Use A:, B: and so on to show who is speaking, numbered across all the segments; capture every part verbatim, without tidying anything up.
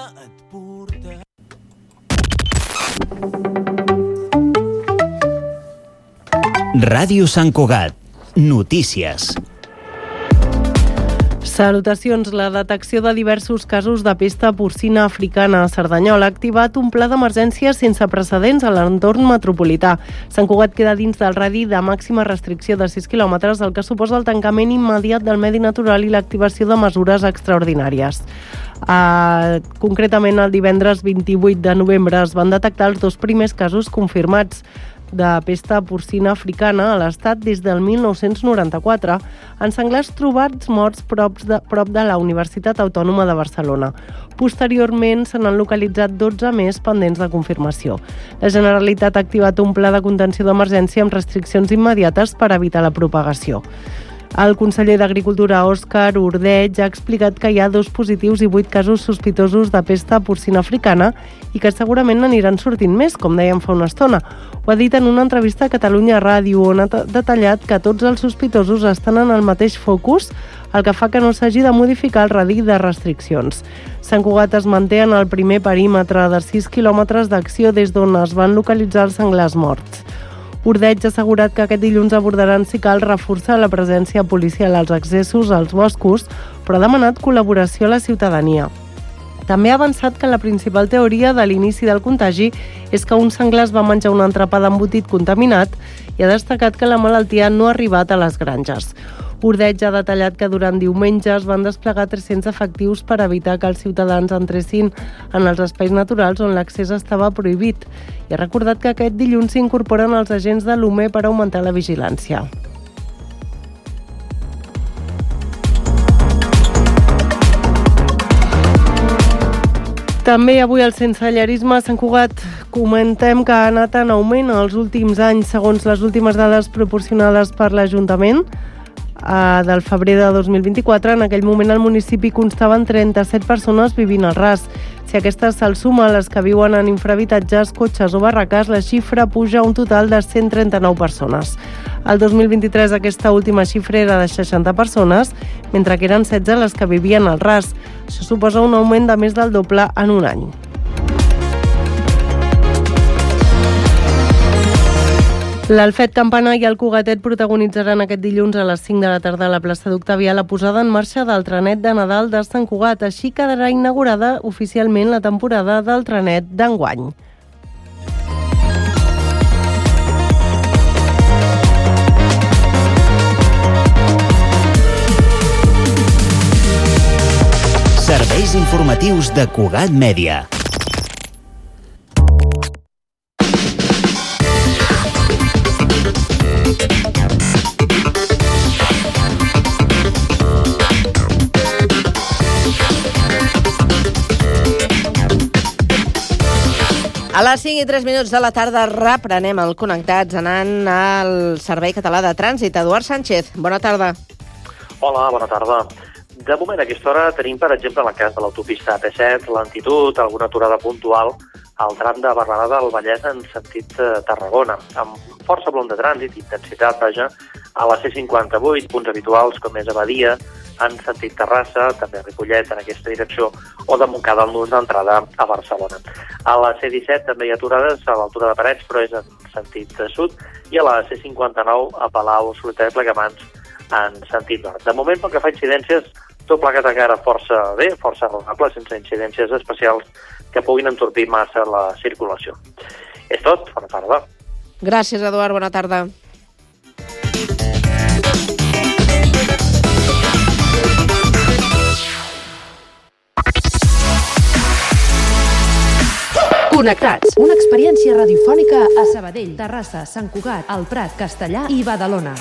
A: et portarà.
B: Ràdio Sant Cugat. Notícies.
C: Salutacions. La detecció de diversos casos de pesta porcina africana a Cerdanyola ha activat un pla d'emergència sense precedents a l'entorn metropolità. Sant Cugat queda dins del radi de màxima restricció de sis quilòmetres, el que suposa el tancament immediat del medi natural i l'activació de mesures extraordinàries. Uh, concretament, el divendres vint-i-vuit de novembre es van detectar els dos primers casos confirmats de pesta porcina africana a l'estat des del mil nou-cents noranta-quatre, en senglars trobats morts prop de, prop de la Universitat Autònoma de Barcelona. Posteriorment, se n'han localitzat dotze més pendents de confirmació. La Generalitat ha activat un pla de contenció d'emergència amb restriccions immediates per evitar la propagació. El conseller d'Agricultura, Òscar Ordeig, ha explicat que hi ha dos positius i vuit casos sospitosos de pesta porcina africana i que segurament n'aniran sortint més, com dèiem fa una estona. Ho ha dit en una entrevista a Catalunya Ràdio, on ha detallat que tots els sospitosos estan en el mateix focus, el que fa que no s'hagi de modificar el radi de restriccions. Sant Cugat es manté en el primer perímetre de sis quilòmetres d'acció des d'on es van localitzar els senglars morts. Ordeig ha assegurat que aquest dilluns abordaran si cal reforçar la presència policial als accessos als boscos, però ha demanat col·laboració a la ciutadania. També ha avançat que la principal teoria de l'inici del contagi és que un senglar es va menjar un entrepà d'embotit contaminat i ha destacat que la malaltia no ha arribat a les granges. Ordeig ha detallat que durant diumenge es van desplegar tres-cents efectius per evitar que els ciutadans entressin en els espais naturals on l'accés estava prohibit i ha recordat que aquest dilluns s'incorporen els agents de l'U M E per augmentar la vigilància. També avui el sensellarisme a Sant Cugat comentem que ha anat en augment els últims anys, segons les últimes dades proporcionades per l'Ajuntament. Del febrer de dos mil vint-i-quatre, en aquell moment al municipi constaven trenta-set persones vivint al ras. Si aquestes se'ls suma les que viuen en infrahabitatges, cotxes o barraques, la xifra puja a un total de cent trenta-nou persones. El dos mil vint-i-tres aquesta última xifra era de seixanta persones, mentre que eren setze les que vivien al ras. Això suposa un augment de més del doble en un any. L'Alfet Campana i el Cugatet protagonitzaran aquest dilluns a les cinc de la tarda a la plaça d'Octavià la posada en marxa del trenet de Nadal de Sant Cugat. Així quedarà inaugurada oficialment la temporada del trenet d'enguany.
B: Serveis informatius de Cugat Mèdia.
D: A les cinc i tres minuts de la tarda reprenem el Connectats anant al Servei Català de Trànsit. Eduard Sánchez, bona tarda.
E: Hola, bona tarda. De moment, a aquesta hora tenim, per exemple, en el cas de l'autopista A P set, lentitud, alguna aturada puntual al tram de Barberà del Vallès en sentit Tarragona, amb força volum de trànsit, intensitat, vaja, a la C cinquanta-vuit, punts habituals com és Abadia, en sentit Terrassa, també Ripollet en aquesta direcció, o de Montcada al nus d'entrada a Barcelona. A la C disset també hi ha aturades a l'altura de Parets, però és en sentit sud, i a la C cinquanta-nou a Palau, Solità i Plegamans en sentit nord. De moment, pel que fa a incidències, tot plegat encara força bé, força raonable, sense incidències especials que puguin entorpir massa la circulació. És tot, bona tarda.
D: Gràcies, Eduard, bona tarda.
F: Connectats, una experiència radiofònica a Sabadell, Terrassa, Sant Cugat, El Prat, Castellar i Badalona.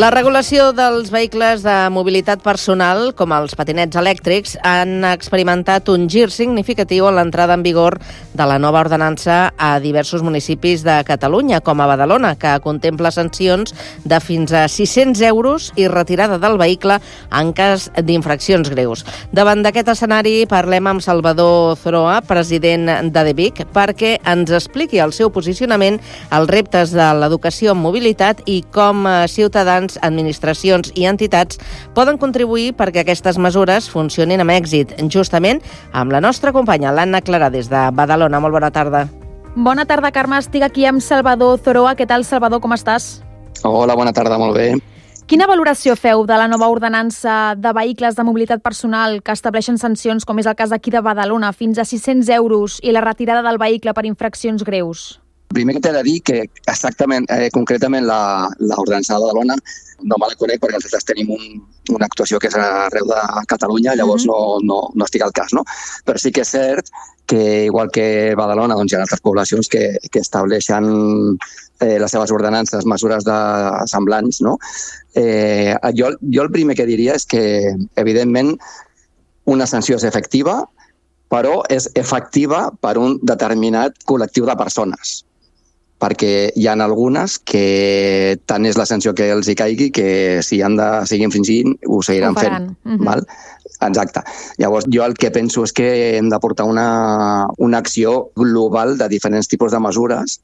D: La regulació dels vehicles de mobilitat personal, com els patinets elèctrics, han experimentat un gir significatiu en l'entrada en vigor de la nova ordenança a diversos municipis de Catalunya, com a Badalona, que contempla sancions de fins a sis-cents euros i retirada del vehicle en cas d'infraccions greus. Davant d'aquest escenari, parlem amb Salvador Zoroa, president de D E V I C, perquè ens expliqui el seu posicionament als reptes de l'educació en mobilitat i com ciutadans, administracions i entitats poden contribuir perquè aquestes mesures funcionin amb èxit, justament amb la nostra companya, l'Anna Clara, des de Badalona. Molt bona tarda.
A: Bona tarda, Carme. Estic aquí amb Salvador Zoroa. Què tal, Salvador? Com estàs?
G: Hola, bona tarda, molt bé.
A: Quina valoració feu de la nova ordenança de vehicles de mobilitat personal que estableixen sancions, com és el cas aquí de Badalona, fins a sis-cents euros i la retirada del vehicle per infraccions greus?
G: Primer que t'he de dir que exactament, eh, concretament l'ordenança de Badalona no me la conec perquè nosaltres tenim un, una actuació que és arreu de Catalunya, llavors no, no, no estic al cas, no? Però sí que és cert que, igual que Badalona, doncs hi ha altres poblacions que, que estableixen eh, les seves ordenances, mesures de semblants, no? Eh, jo, jo el primer que diria és que, evidentment, una sanció és efectiva, però és efectiva per un determinat col·lectiu de persones, perquè hi ha algunes que tant és la sanció que els hi caigui que si han de seguir infringint ho seguiran fent.
A: Uh-huh.
G: Val? Exacte. Llavors, jo el que penso és que hem de portar una, una acció global de diferents tipus de mesures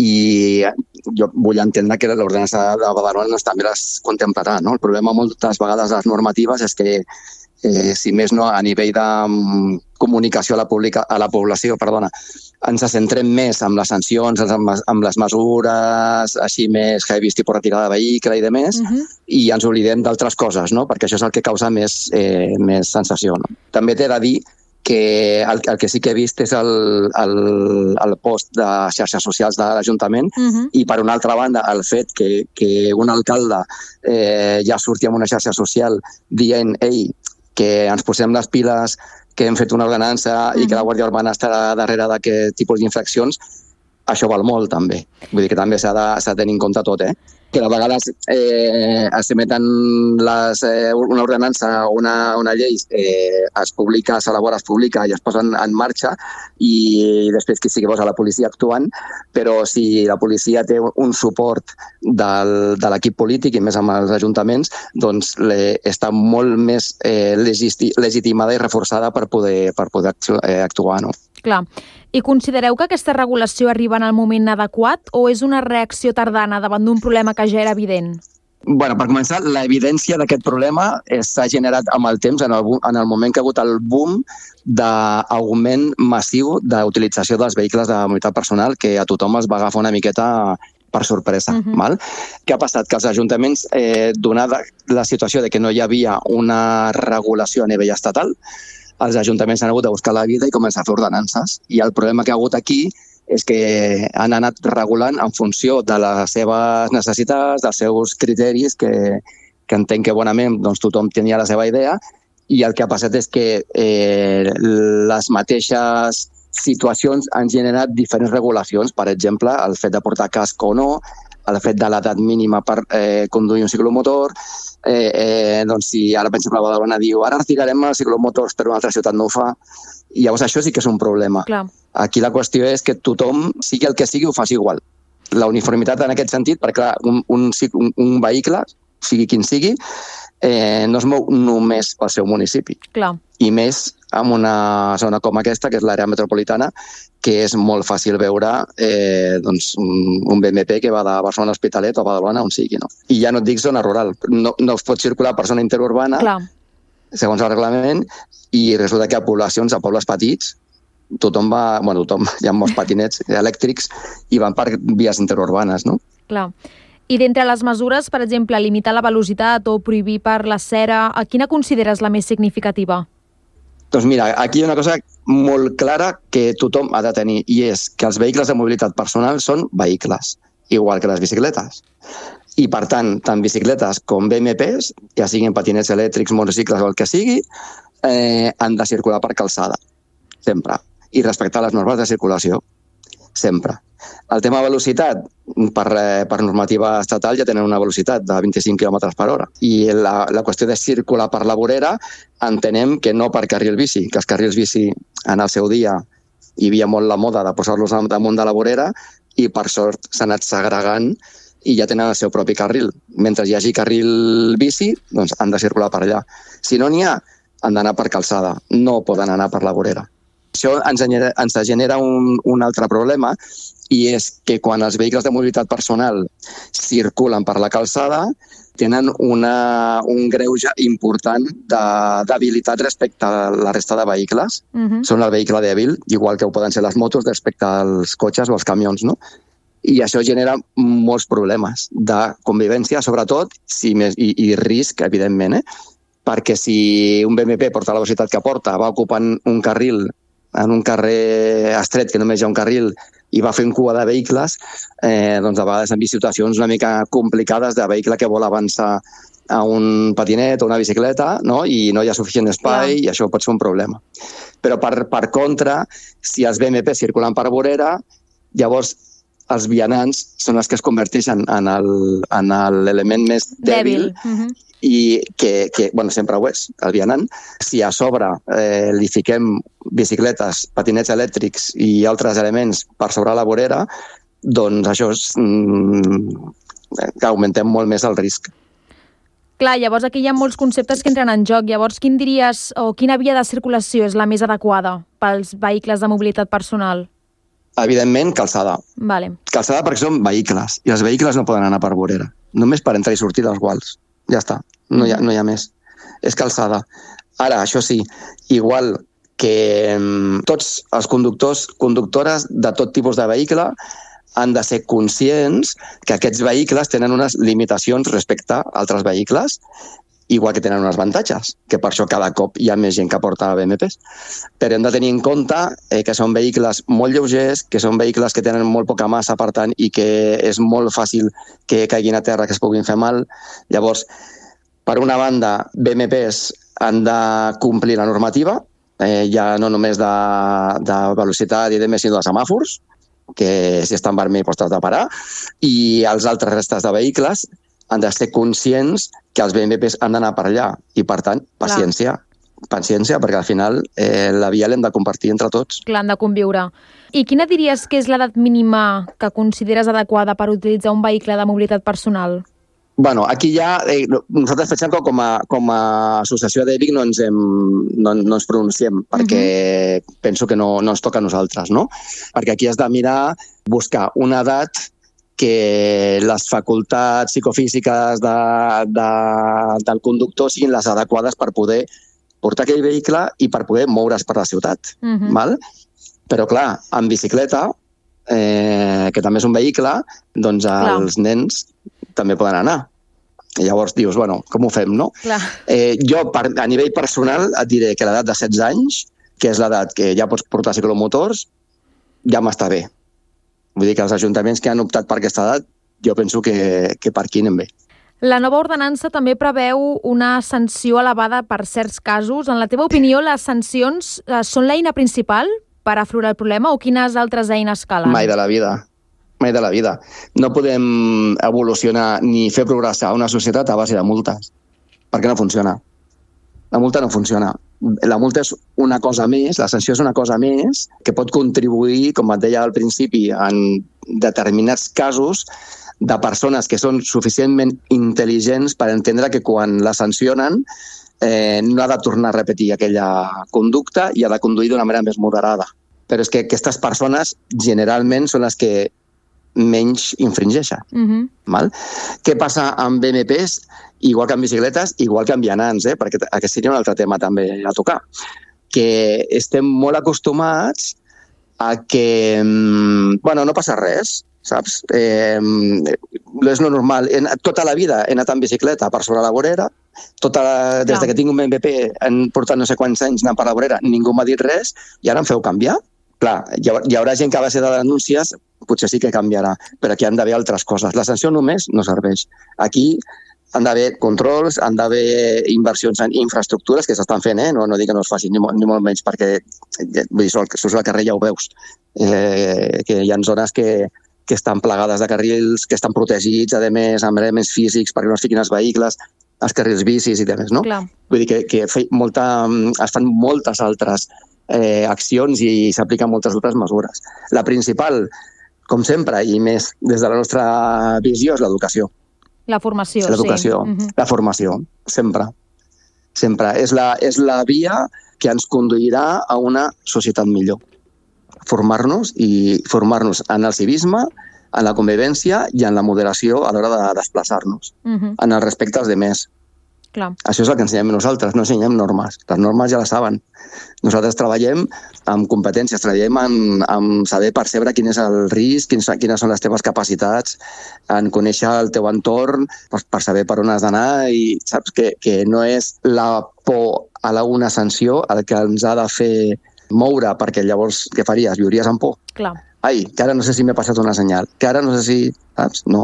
G: i jo vull entendre que l'ordenança de Badalona doncs, també les contemplarà. No? El problema moltes vegades de les normatives és que Eh, si més no, a nivell de um, comunicació a la, publica, a la població, perdona, ens centrem més amb les sancions, amb, amb les mesures així més heavy, tipus retirada de vehicle i demés, uh-huh. i ens oblidem d'altres coses, no? Perquè això és el que causa més, eh, més sensació. No? També t'he de dir que el, el que sí que he vist és el, el, el post de xarxes socials de l'Ajuntament uh-huh. i, per una altra banda, el fet que, que un alcalde eh, ja surti amb una xarxa social dient «Ei, que ens posem les piles, que hem fet una ordenança uh-huh. i que la Guàrdia Urbana estarà darrere d'aquest tipus d'infraccions», això val molt, també. Vull dir que també s'ha de, s'ha de tenir en compte tot, eh? Que a vegades eh, s'emeten les, eh, una ordenança o una, una llei, eh, es publica, s'elabora, es publica i es posa en, en marxa i després que sí que posa la policia actuant, però si la policia té un suport del, de l'equip polític i més amb els ajuntaments, doncs le, està molt més eh, legiti, legitimada i reforçada per poder, per poder actuar, no?
A: Clar. I considereu que aquesta regulació arriba en el moment adequat o és una reacció tardana davant d'un problema que ja era evident?
G: Bueno, per començar, l'evidència d'aquest problema s'ha generat amb el temps, en el, en el moment que ha hagut el boom d'augment massiu d'utilització dels vehicles de mobilitat personal, que a tothom es va agafar una miqueta per sorpresa. Uh-huh. Val? Què ha passat? Que els ajuntaments, eh, donada la situació de que no hi havia una regulació a nivell estatal, els ajuntaments han hagut de buscar la vida i començar a fer ordenances. I el problema que ha hagut aquí és que han anat regulant en funció de les seves necessitats, dels seus criteris, que, que entenc que bonament doncs, tothom tenia la seva idea, i el que ha passat és que eh, les mateixes situacions han generat diferents regulacions. Per exemple, el fet de portar casc o no, el fet de l'edat mínima per eh, conduir un ciclomotor. Eh, eh, doncs si ara, per exemple, Badalona diu ara retirarem els ciclomotors però una altra ciutat no ho fa, i llavors això sí que és un problema.
A: Clar.
G: Aquí la qüestió és que tothom, sigui el que sigui, ho faci igual. La uniformitat en aquest sentit, perquè clar, un, un, un, un vehicle, sigui quin sigui, eh, no es mou només pel seu municipi.
A: Clar.
G: I més en una zona com aquesta, que és l'àrea metropolitana, que és molt fàcil veure eh, doncs, un, un B M P que va de Barcelona a Hospitalet o a Badalona, on sigui. No? I ja no et dic zona rural. No, no es pot circular per zona interurbana,
A: Clar.
G: segons el reglament, i resulta que a poblacions, a pobles petits, tothom va... Bueno, tothom, hi ha molts patinets elèctrics i van per vies interurbanes, no?
A: Clar. I d'entre les mesures, per exemple, limitar la velocitat o prohibir per la cera, a quina consideres la més significativa?
G: Doncs mira, aquí hi ha una cosa molt clara que tothom ha de tenir, i és que els vehicles de mobilitat personal són vehicles, igual que les bicicletes. I, per tant, tant bicicletes com B M Ps, ja siguin patinets elèctrics, monocicles o el que sigui, eh, han de circular per calçada, sempre, i respectar les normes de circulació. sempre. El tema de velocitat, per, per normativa estatal ja tenen una velocitat de vint-i-cinc quilòmetres per hora. I la, la qüestió de circular per la vorera entenem que no per carril bici, que els carrils bici en el seu dia hi havia molt la moda de posar-los damunt de la vorera i per sort s'ha anat segregant i ja tenen el seu propi carril. Mentre hi hagi carril bici, doncs han de circular per allà. Si no n'hi ha, han d'anar per calçada, no poden anar per la vorera. Això ens genera, ens genera un, un altre problema, i és que quan els vehicles de mobilitat personal circulen per la calçada tenen una, un greuge important d'habilitat respecte a la resta de vehicles. Uh-huh. Són el vehicle dèbil, igual que ho poden ser les motos respecte als cotxes o als camions, no? I això genera molts problemes de convivència, sobretot, si més, i, i risc, evidentment, eh? Perquè si un B M W porta la velocitat que porta, va ocupant un carril en un carrer estret que només hi ha un carril i va fent cua de vehicles, eh, doncs a vegades han vist situacions una mica complicades de vehicle que vol avançar a un patinet o una bicicleta, no? I no hi ha suficient espai, yeah. I això pot ser un problema. Però per, per contra, si els B M W circulen per vorera, llavors els vianants són els que es converteixen en l'element més dèbil, dèbil. Uh-huh. I que, que, bueno, sempre ho és, el vianant. Si a sobre eh, li fiquem bicicletes, patinets elèctrics i altres elements per sobre la vorera, doncs això és mm, que augmentem molt més el risc.
A: Clar, llavors aquí hi ha molts conceptes que entren en joc. Llavors, quin diries o quina via de circulació és la més adequada pels vehicles de mobilitat personal?
G: Evidentment, calçada.
A: Vale.
G: Calçada perquè són vehicles, i els vehicles no poden anar per vorera. Només per entrar i sortir dels guals. Ja està, no hi ha, no hi ha més. És calçada. Ara, això sí, igual que tots els conductors, conductores de tot tipus de vehicle han de ser conscients que aquests vehicles tenen unes limitacions respecte a altres vehicles, igual que tenen uns avantatges, que per això cada cop hi ha més gent que porta B M Ws. Però hem de tenir en compte eh, que són vehicles molt lleugers, que són vehicles que tenen molt poca massa, per tant, i que és molt fàcil que caiguin a terra, que es puguin fer mal. Llavors, per una banda, B M Ws han de complir la normativa, eh, ja no només de, de velocitat i de més, sinó de semàfors, que si està en vermell pots de parar, i els altres restes de vehicles han de ser conscients que els B M Ws han d'anar per allà i, per tant, paciència. Clar. Paciència, perquè al final eh, la via l'hem de compartir entre tots.
A: Clar, han de conviure. I quina diries que és l'edat mínima que consideres adequada per utilitzar un vehicle de mobilitat personal?
G: Bueno, aquí ja, eh, nosaltres pensem que com a, com a associació d'E V I C no ens, hem, no, no ens pronunciem, perquè uh-huh. penso que no, no ens toca a nosaltres, no? Perquè aquí has de mirar, buscar una edat que les facultats psicofísiques de, de, del conductor siguin les adequades per poder portar aquell vehicle i per poder moure's per la ciutat. Uh-huh. Val? Però, clar, amb bicicleta, eh, que també és un vehicle, doncs clar. Els nens també poden anar. I llavors dius, bueno, com ho fem, no? Eh, jo, per, a nivell personal, et diré que l'edat de setze anys, que és l'edat que ja pots portar ciclomotors, ja m'està bé. Vull dir que els ajuntaments que han optat per aquesta edat, jo penso que, que per aquí anem bé.
A: La nova ordenança també preveu una sanció elevada per certs casos. En la teva opinió, les sancions eh, són l'eina principal per aflorar el problema o quines altres eines calen?
G: Mai de la vida. Mai de la vida. No podem evolucionar ni fer progressar una societat a base de multes, perquè no funciona. La multa no funciona. La multa és una cosa més, la sanció és una cosa més que pot contribuir, com et deia al principi, en determinats casos de persones que són suficientment intel·ligents per entendre que quan la sancionen eh, no ha de tornar a repetir aquella conducta i ha de conduir d'una manera més moderada. Però és que aquestes persones generalment són les que menys infringeixen. Uh-huh. Val? Què passa amb B M Ws? Igual que amb bicicletes, igual que amb vianants, eh? Perquè aquest seria un altre tema també a tocar, que estem molt acostumats a que, bueno, no passa res, saps? Eh, és lo normal. Tota la vida he anat en bicicleta per sobre la vorera, tota la, des no. que tinc un B M W, han portat no sé quants anys anant per la vorera, ningú m'ha dit res, i ara em feu canviar? Clar, hi, hi haurà gent que a base de denúncies potser sí que canviarà, però aquí han d'haver altres coses. La sanció només no serveix. Aquí han d'haver controls, han d'haver inversions en infraestructures que s'estan fent, eh? no, no dic que no es facin, ni molt, ni molt menys, perquè vull dir, surts al carrer ja ho veus, eh, que hi ha zones que, que estan plegades de carrils, que estan protegits, a més, amb elements físics perquè no es fiquin els vehicles, els carrils bicis i demés, no?
A: Clar.
G: Vull dir que, que molta, es fan moltes altres eh, accions i s'apliquen moltes altres mesures. La principal, com sempre, i més des de la nostra visió, és l'educació.
A: La formació,
G: L'educació,
A: sí. Uh-huh.
G: La formació, sempre. Sempre. És la, és la via que ens conduirà a una societat millor. Formar-nos i formar-nos en el civisme, en la convivència i en la moderació a l'hora de desplaçar-nos, uh-huh. en el respecte als demés.
A: Clar.
G: Això és el que ensenyem nosaltres, no ensenyem normes. Les normes ja les saben. Nosaltres treballem amb competències, treballem en, en saber percebre quin és el risc, quins, quines són les teves capacitats, en conèixer el teu entorn, per, per saber per on has d'anar, i saps que, que no és la por a la una sanció el que ens ha de fer moure, perquè llavors què faries? Viuries amb por?
A: Clar.
G: Ai, que ara no sé si m'he passat una senyal, que ara no sé si... Saps? No.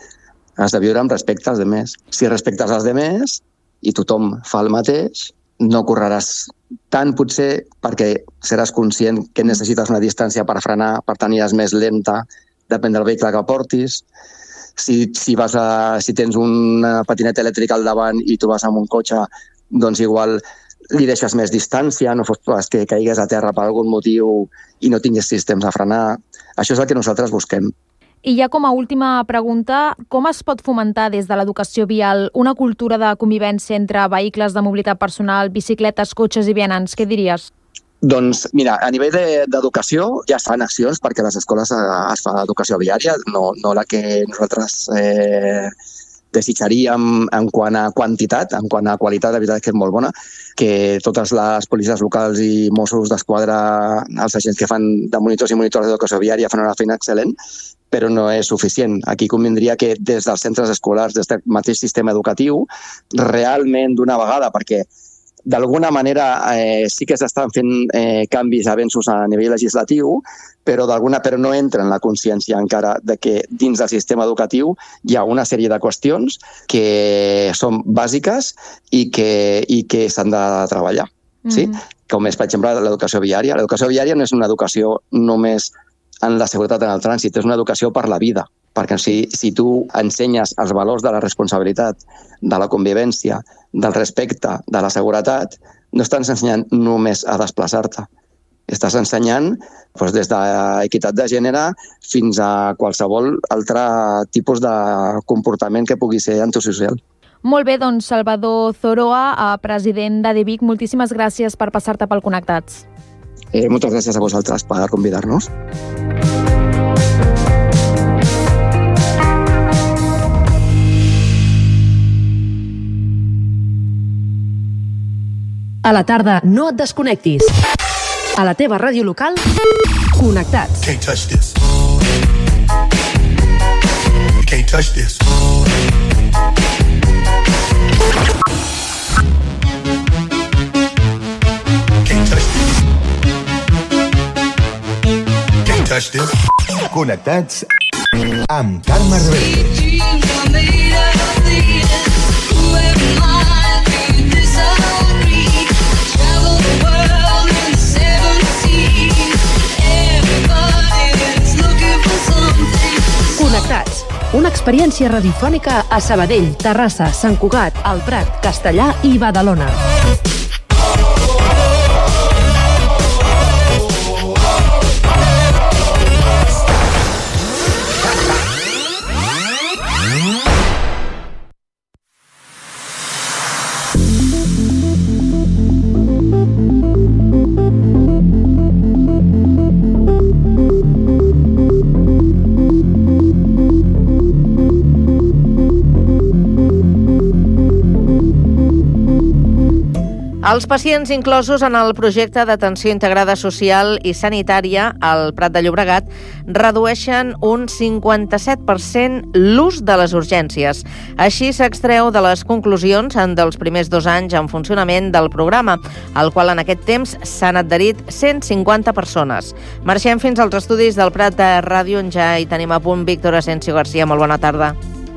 G: Has de viure amb respecte als demés. Si respectes als demés i tothom fa el mateix, no correràs tant, potser, perquè seràs conscient que necessites una distància per frenar, per tenir més lenta, depèn del vehicle que portis. Si, si, vas a, si tens una patineta elèctrica al davant i tu vas amb un cotxe, doncs igual li deixes més distància, no fos pas que caigues a terra per algun motiu i no tinguessis temps a frenar. Això és el que nosaltres busquem.
A: I ja com a última pregunta, com es pot fomentar des de l'educació vial una cultura de convivència entre vehicles de mobilitat personal, bicicletes, cotxes i vianants? Què diries?
G: Doncs, mira, a nivell d'educació de, ja es fan accions perquè a les escoles es fa educació viària, no, no la que nosaltres eh, desitjaríem en quant a quantitat, en quant a qualitat, de veritat que és molt bona, que totes les policies locals i Mossos d'Esquadra, els agents que fan de monitors i monitors d'educació viària fan una feina excel·lent, però no és suficient. Aquí convindria que des dels centres escolars, des del mateix sistema educatiu, realment d'una vegada, perquè d'alguna manera eh, sí que s'estan fent eh, canvis, avenços a nivell legislatiu, però, d'alguna, però no entra en la consciència encara de que dins del sistema educatiu hi ha una sèrie de qüestions que són bàsiques i que, i que s'han de treballar. Mm-hmm. Sí? Com és, per exemple, l'educació viària. L'educació viària no és una educació només en la seguretat en el trànsit, és una educació per la vida, perquè si, si tu ensenyes els valors de la responsabilitat, de la convivència, del respecte, de la seguretat, no estàs ensenyant només a desplaçar-te. Estàs ensenyant doncs, des d'equitat de gènere fins a qualsevol altre tipus de comportament que pugui ser antisocial.
A: Molt bé, doncs Salvador Zoroa, president d'Adevic, moltíssimes gràcies per passar-te pel Connectats.
G: Eh, moltes gràcies a vosaltres per convidar-nos.
F: A la tarda no et desconnectis. A la teva ràdio local, Connectats.
H: Can't touch this. You can't touch this. Can't touch this. Can't touch this. Connectats amb Carme Rebelde.
F: Connectats, una experiència radiofònica a Sabadell, Terrassa, Sant Cugat, El Prat, Castellar i Badalona.
D: Els pacients inclosos en el projecte d'atenció integrada social i sanitària al Prat de Llobregat redueixen un cinquanta-set per cent l'ús de les urgències. Així s'extreu de les conclusions dels primers dos anys en funcionament del programa, al qual en aquest temps s'han adherit cent cinquanta persones. Marxem fins als estudis del Prat de Ràdio, on ja hi tenim a punt Víctor Asensio García. Molt bona tarda.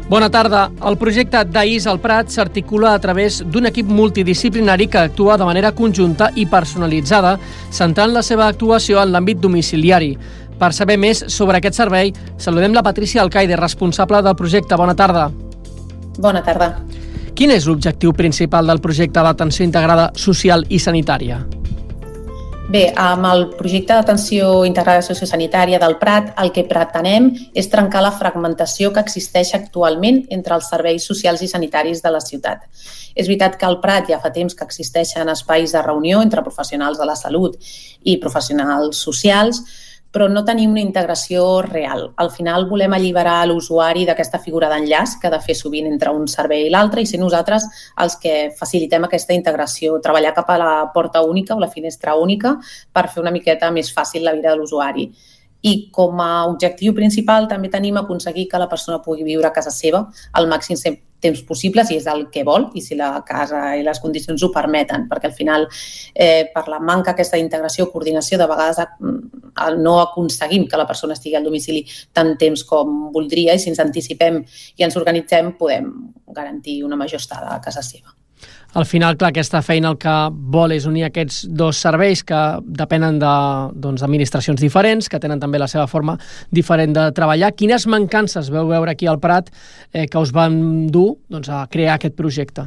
I: Bona tarda. El projecte d'AIS al Prat s'articula a través d'un equip multidisciplinari que actua de manera conjunta i personalitzada, centrant la seva actuació en l'àmbit domiciliari. Per saber més sobre aquest servei, saludem la Patrícia Alcaide, responsable del projecte. Bona tarda.
J: Bona tarda.
I: Quin és l'objectiu principal del projecte d'atenció integrada social i sanitària?
J: Bé, amb el projecte d'atenció integrada sociosanitària del Prat, el que pretenem és trencar la fragmentació que existeix actualment entre els serveis socials i sanitaris de la ciutat. És veritat que al Prat ja fa temps que existeixen espais de reunió entre professionals de la salut i professionals socials, però no tenim una integració real. Al final volem alliberar l'usuari d'aquesta figura d'enllaç que ha de fer sovint entre un servei i l'altre i ser nosaltres els que facilitem aquesta integració, treballar cap a la porta única o la finestra única per fer una miqueta més fàcil la vida de l'usuari. I com a objectiu principal també tenim aconseguir que la persona pugui viure a casa seva el màxim temps possible, si és el que vol i si la casa i les condicions ho permeten, perquè al final, eh, per la manca aquesta integració o coordinació, de vegades no aconseguim que la persona estigui al domicili tant temps com voldria i si ens anticipem i ens organitzem podem garantir una major estada a casa seva.
I: Al final, clar, aquesta feina el que vol és unir aquests dos serveis que depenen de, doncs, d'administracions diferents, que tenen també la seva forma diferent de treballar. Quines mancances veu veure aquí al Prat eh, que us van dur doncs, a crear aquest projecte?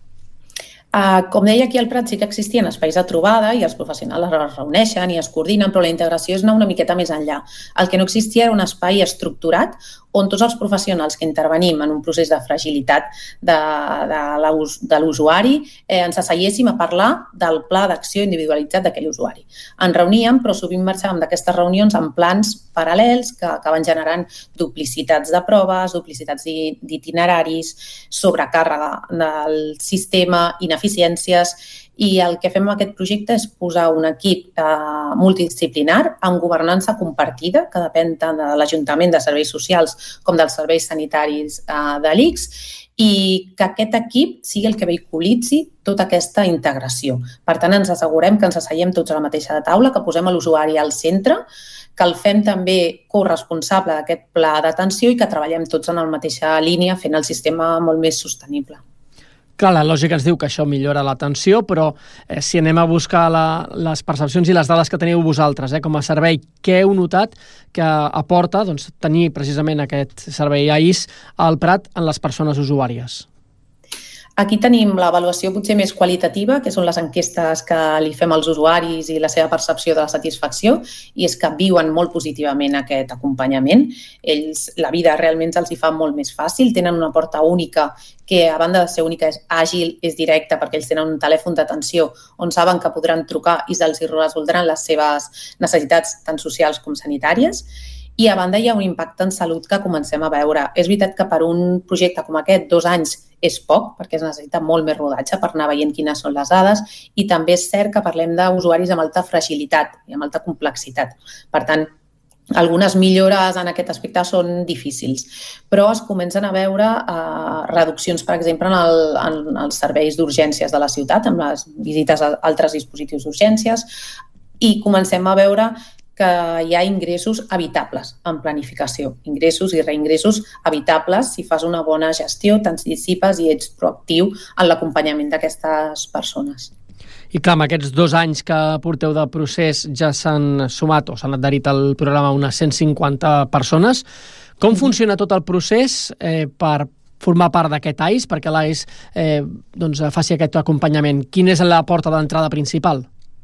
J: Uh, com deia, aquí al Prat sí que existien espais de trobada i els professionals es reuneixen i es coordinen, però la integració és anar una miqueta més enllà. El que no existia era un espai estructurat on tots els professionals que intervenim en un procés de fragilitat de, de, de l'usuari eh, ens asseiéssim a parlar del pla d'acció individualitzat d'aquell usuari. Ens reuníem, però sovint marxàvem d'aquestes reunions en plans paral·lels que acaben generant duplicitats de proves, duplicitats d'itineraris, sobrecàrrega del sistema, ineficiències, i el que fem amb aquest projecte és posar un equip eh, multidisciplinar amb governança compartida, que depèn tant de l'Ajuntament de Serveis Socials com dels serveis sanitaris eh, de l'I C S, i que aquest equip sigui el que vehiculitzi tota aquesta integració. Per tant, ens assegurem que ens asseiem tots a la mateixa taula, que posem l'usuari al centre, que el fem també corresponsable d'aquest pla d'atenció i que treballem tots en la mateixa línia fent el sistema molt més sostenible.
I: Clar, la lògica ens diu que això millora l'atenció, però eh, si anem a buscar la, les percepcions i les dades que teniu vosaltres eh, com a servei, què heu notat que aporta doncs, tenir precisament aquest servei AIS al Prat en les persones usuàries?
J: Aquí tenim l'avaluació potser més qualitativa, que són les enquestes que li fem als usuaris i la seva percepció de la satisfacció, i és que viuen molt positivament aquest acompanyament. Ells, la vida realment se'ls fa molt més fàcil, tenen una porta única que, a banda de ser única, és àgil, és directa, perquè ells tenen un telèfon d'atenció on saben que podran trucar i se'ls resoldran les seves necessitats tant socials com sanitàries. I a banda hi ha un impacte en salut que comencem a veure. És veritat que per un projecte com aquest, dos anys és poc, perquè es necessita molt més rodatge per anar veient quines són les dades, i també és cert que parlem d'usuaris amb alta fragilitat i amb alta complexitat. Per tant, algunes millores en aquest aspecte són difícils, però es comencen a veure eh, reduccions, per exemple, en, el, en els serveis d'urgències de la ciutat, amb les visites a altres dispositius d'urgències, i comencem a veure que hi ha ingressos evitables en planificació, ingressos i reingressos evitables si fas una bona gestió, t'anticipes i ets proactiu en l'acompanyament d'aquestes persones.
I: I clar, amb aquests dos anys que porteu de procés ja s'han sumat o s'han adherit al programa unes cent cinquanta persones. Com funciona tot el procés eh, per formar part d'aquest AIS, perquè l'AIS eh, doncs, faci aquest acompanyament? Quina és la porta d'entrada principal?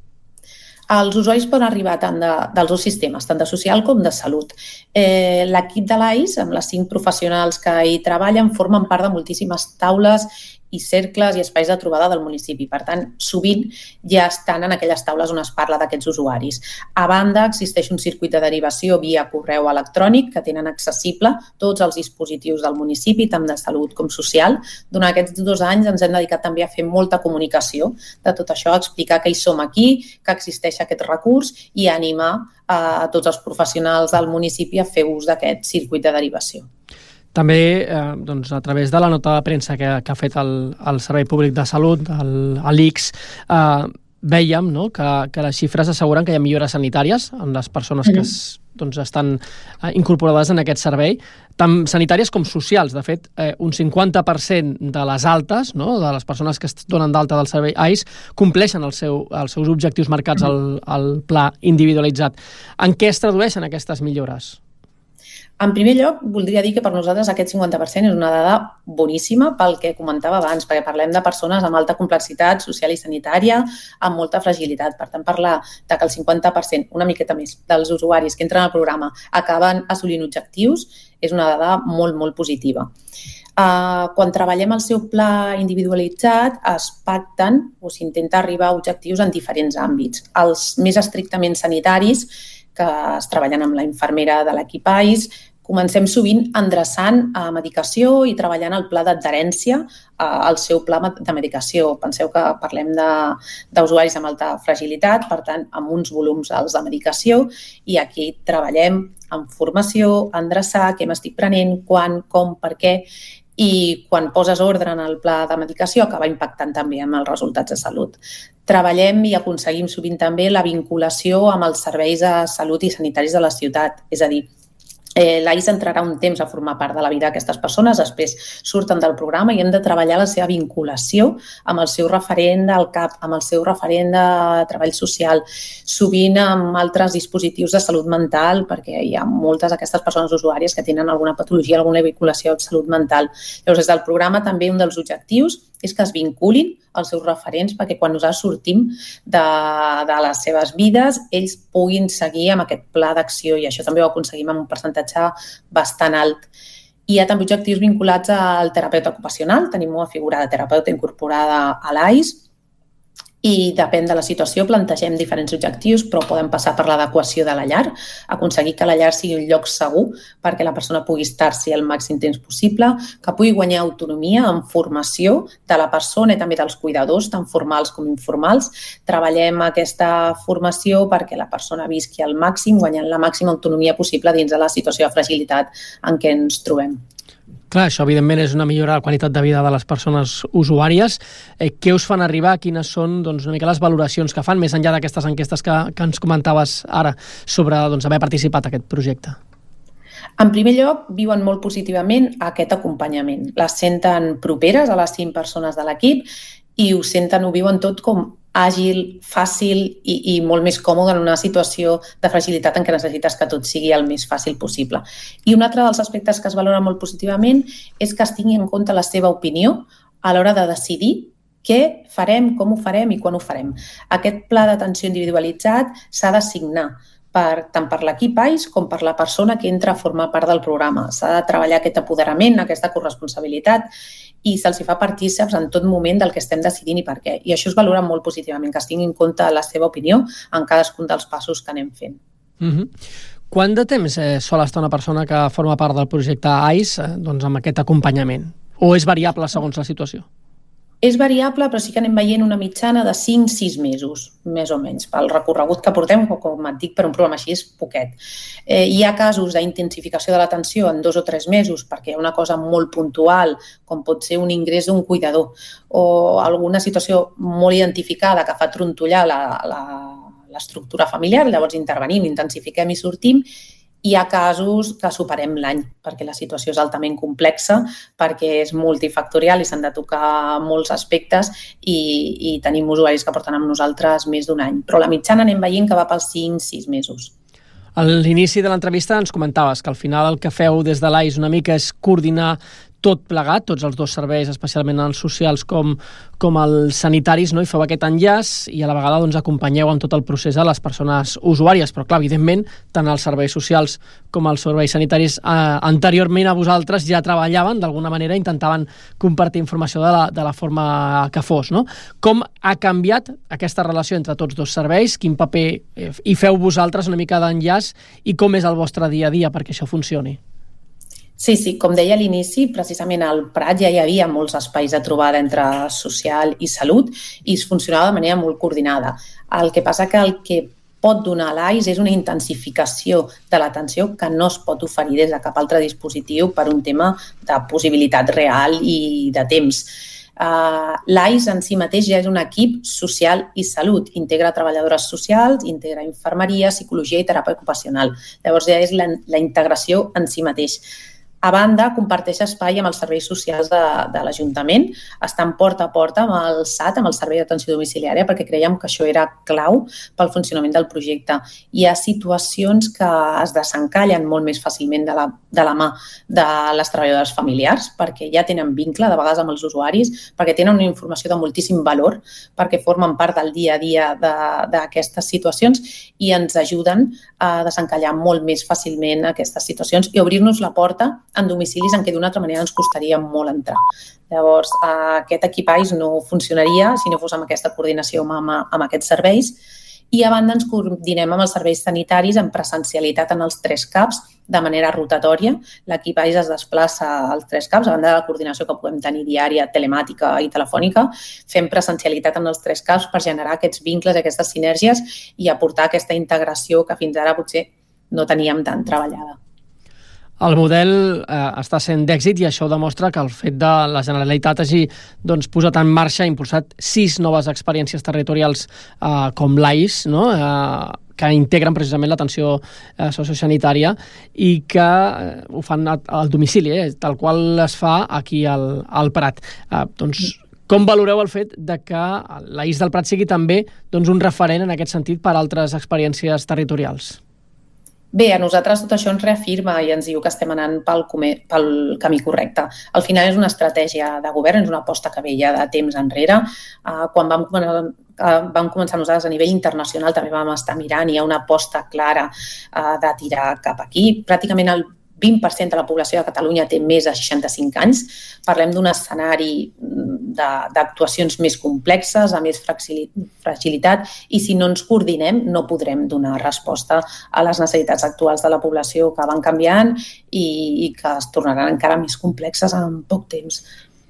J: Els usuaris poden arribar tant de, dels dos sistemes, tant de social com de salut. Eh, l'equip de l'AIS, amb les cinc professionals que hi treballen, formen part de moltíssimes taules i cercles i espais de trobada del municipi. Per tant, sovint ja estan en aquelles taules on es parla d'aquests usuaris. A banda, existeix un circuit de derivació via correu electrònic que tenen accessible tots els dispositius del municipi, tant de salut com social. Durant aquests dos anys ens hem dedicat també a fer molta comunicació de tot això, a explicar que hi som aquí, que existeix aquest recurs i a animar a tots els professionals del municipi a fer ús d'aquest circuit de derivació.
I: També, eh, doncs, a través de la nota de premsa que, que ha fet el, el Servei Públic de Salut, el, l'I C S, eh, vèiem, no?, que, que les xifres asseguren que hi ha millores sanitàries en les persones que es, doncs, estan incorporades en aquest servei, tant sanitàries com socials. De fet, eh, un cinquanta per cent de les altes, no?, de les persones que es donen d'alta del servei A I S, compleixen el seu, els seus objectius marcats al, al pla individualitzat. En què es tradueixen aquestes millores?
J: En primer lloc, voldria dir que per nosaltres aquest cinquanta per cent és una dada boníssima pel que comentava abans, perquè parlem de persones amb alta complexitat social i sanitària, amb molta fragilitat. Per tant, parlar de que el cinquanta per cent, una miqueta més, dels usuaris que entren al programa acaben assolint objectius és una dada molt, molt positiva. Uh, quan treballem el seu pla individualitzat, es pacten o s'intenta arribar a objectius en diferents àmbits. Els més estrictament sanitaris, que es treballen amb la infermera de l'equip A I S, comencem sovint endreçant a medicació i treballant el pla d'adherència al seu pla de medicació. Penseu que parlem d'usuaris amb alta fragilitat, per tant, amb uns volums alts de medicació, i aquí treballem en formació, endreçar, què m'estic prenent, quan, com, per què, i quan poses ordre en el pla de medicació acaba impactant també amb els resultats de salut. Treballem i aconseguim sovint també la vinculació amb els serveis de salut i sanitaris de la ciutat, és a dir, Eh, l'A I S entrarà un temps a formar part de la vida d'aquestes persones, després surten del programa i hem de treballar la seva vinculació amb el seu referent del C A P, amb el seu referent de treball social, sovint amb altres dispositius de salut mental, perquè hi ha moltes d'aquestes persones usuàries que tenen alguna patologia, alguna vinculació amb salut mental. Llavors, des del programa també un dels objectius és que es vinculin als seus referents perquè quan nosaltres sortim de, de les seves vides ells puguin seguir amb aquest pla d'acció i això també ho aconseguim amb un percentatge bastant alt. Hi ha també objectius vinculats al terapeuta ocupacional, tenim una figura de terapeuta incorporada a l'A I S i depèn de la situació plantegem diferents objectius, però podem passar per l'adequació de la llar, aconseguir que la llar sigui un lloc segur perquè la persona pugui estar-s'hi el màxim temps possible, que pugui guanyar autonomia en formació de la persona i també dels cuidadors, tant formals com informals. Treballem aquesta formació perquè la persona visqui al màxim, guanyant la màxima autonomia possible dins de la situació de fragilitat en què ens trobem.
I: Clar, això evidentment és una millora de la qualitat de vida de les persones usuàries. Eh, què us fan arribar? Quines són doncs, una mica les valoracions que fan, més enllà d'aquestes enquestes que, que ens comentaves ara sobre doncs, haver participat en aquest projecte?
J: En primer lloc, viuen molt positivament aquest acompanyament. Les senten properes a les cinc persones de l'equip i ho senten, ho viuen tot com àgil, fàcil i, i molt més còmode en una situació de fragilitat en què necessites que tot sigui el més fàcil possible. I un altre dels aspectes que es valora molt positivament és que es tingui en compte la seva opinió a l'hora de decidir què farem, com ho farem i quan ho farem. Aquest pla d'atenció individualitzat s'ha de signar per, tant per l'equip A I S com per la persona que entra a formar part del programa. S'ha de treballar aquest apoderament, aquesta corresponsabilitat i se'ls fa partícips en tot moment del que estem decidint i per què. I això es valora molt positivament, que es tingui en compte la seva opinió en cadascun dels passos que anem fent.
I: Uh-huh. Quant de temps eh, sol estar una persona que forma part del projecte A I S eh, doncs, amb aquest acompanyament? O és variable segons la situació?
J: És variable, però sí que anem veient una mitjana de cinc a sis mesos, més o menys. Pel recorregut que portem, com et dic, per un programa així és poquet. Eh, hi ha casos d'intensificació de l'atenció en dos o tres mesos perquè hi ha una cosa molt puntual, com pot ser un ingrés d'un cuidador o alguna situació molt identificada que fa trontollar la, la, l'estructura familiar, llavors intervenim, intensifiquem i sortim. Hi ha casos que superem l'any perquè la situació és altament complexa, perquè és multifactorial i s'han de tocar molts aspectes i, i tenim usuaris que porten amb nosaltres més d'un any. Però la mitjana anem veient que va pels cinc a sis mesos.
I: A l'inici de l'entrevista ens comentaves que al final el que feu des de l'A I S una mica és coordinar tot plegat, tots els dos serveis, especialment els socials com, com els sanitaris, no? I feu aquest enllaç i a la vegada doncs, acompanyeu en tot el procés a les persones usuàries. Però clar, evidentment, tant els serveis socials com els serveis sanitaris eh, anteriorment a vosaltres ja treballaven, d'alguna manera intentaven compartir informació de la, de la forma que fos, no? Com ha canviat aquesta relació entre tots dos serveis? Quin paper eh, hi feu vosaltres una mica d'enllaç i com és el vostre dia a dia perquè això funcioni?
J: Sí, sí, com deia a l'inici, precisament al Prat ja hi havia molts espais de trobada entre social i salut i es funcionava de manera molt coordinada. El que passa que el que pot donar l'A I S és una intensificació de l'atenció que no es pot oferir des de cap altre dispositiu per un tema de possibilitat real i de temps. Uh, L'A I S en si mateix ja és un equip social i salut. Integra treballadores socials, integra infermeria, psicologia i teràpia ocupacional. Llavors ja és la, la integració en si mateix. A banda, comparteix espai amb els serveis socials de, de l'Ajuntament, estan porta a porta amb el S A T, amb el Servei d'Atenció Domiciliària, perquè creiem que això era clau pel funcionament del projecte. Hi ha situacions que es desencallen molt més fàcilment de la, de la mà de les treballadores familiars, perquè ja tenen vincle, de vegades, amb els usuaris, perquè tenen una informació de moltíssim valor, perquè formen part del dia a dia d'aquestes situacions i ens ajuden a desencallar molt més fàcilment aquestes situacions i obrir-nos la porta en domicilis en què d'una altra manera ens costaria molt entrar. Llavors, aquest equip A I S no funcionaria si no fos amb aquesta coordinació amb, amb aquests serveis i a banda ens coordinem amb els serveis sanitaris en presencialitat en els tres CAPs de manera rotatòria. L'equip A I S es desplaça als tres CAPs, a banda de la coordinació que podem tenir diària, telemàtica i telefònica, fem presencialitat en els tres CAPs per generar aquests vincles, aquestes sinergies i aportar aquesta integració que fins ara potser no teníem tan treballada.
I: El model eh, està sent d'èxit i això demostra que el fet de la Generalitat hagi doncs, posat en marxa, impulsat sis noves experiències territorials eh, com l'A I S, no? eh, que integren precisament l'atenció eh, sociosanitària i que eh, ho fan al domicili, eh, tal qual es fa aquí al, al Prat. Eh, doncs, com valoreu el fet de que l'A I S del Prat sigui també doncs, un referent en aquest sentit per a altres experiències territorials?
J: Bé, a nosaltres tot això ens reafirma i ens diu que estem anant pel, pel camí correcte. Al final és una estratègia de govern, és una aposta que ve ja de temps enrere. Uh, quan vam començar, uh, vam començar nosaltres a nivell internacional també vam estar mirant i hi ha una aposta clara uh, de tirar cap aquí. Pràcticament el vint per cent de la població de Catalunya té més de seixanta-cinc anys. Parlem d'un escenari d'actuacions més complexes, amb més fragilitat, i si no ens coordinem no podrem donar resposta a les necessitats actuals de la població que van canviant i, i que es tornaran encara més complexes en poc temps.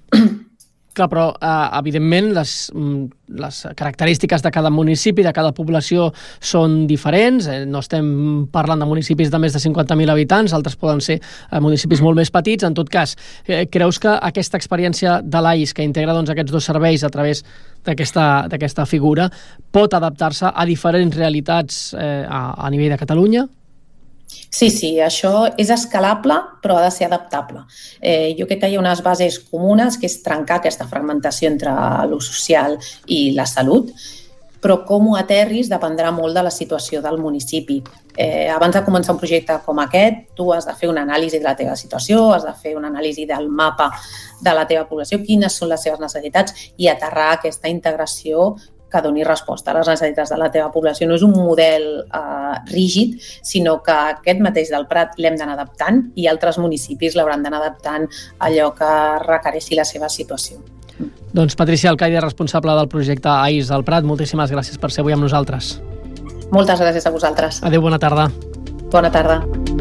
I: Clar, però eh, evidentment les, les característiques de cada municipi, de cada població són diferents. Eh, no estem parlant de municipis de més de cinquanta mil habitants, altres poden ser eh, municipis molt més petits. En tot cas, eh, creus que aquesta experiència de l'A I S, que integra doncs, aquests dos serveis a través d'aquesta figura, pot adaptar-se a diferents realitats eh, a, a nivell de Catalunya?
J: Sí, sí, això és escalable, però ha de ser adaptable. Eh, jo crec que hi ha unes bases comunes, que és trencar aquesta fragmentació entre l'ús social i la salut, però com ho aterris dependrà molt de la situació del municipi. Eh, abans de començar un projecte com aquest, tu has de fer una anàlisi de la teva situació, has de fer una anàlisi del mapa de la teva població, quines són les seves necessitats i aterrar aquesta integració que doni resposta a les necessitats de la teva població. No és un model eh, rígid, sinó que aquest mateix del Prat l'hem d'anar adaptant i altres municipis l'hauran d'anar adaptant a allò que requereixi la seva situació.
I: Doncs Patricia Alcaide, responsable del projecte A I S al Prat, moltíssimes gràcies per ser avui amb nosaltres.
J: Moltes gràcies a vosaltres.
I: Adéu, bona tarda.
J: Bona tarda.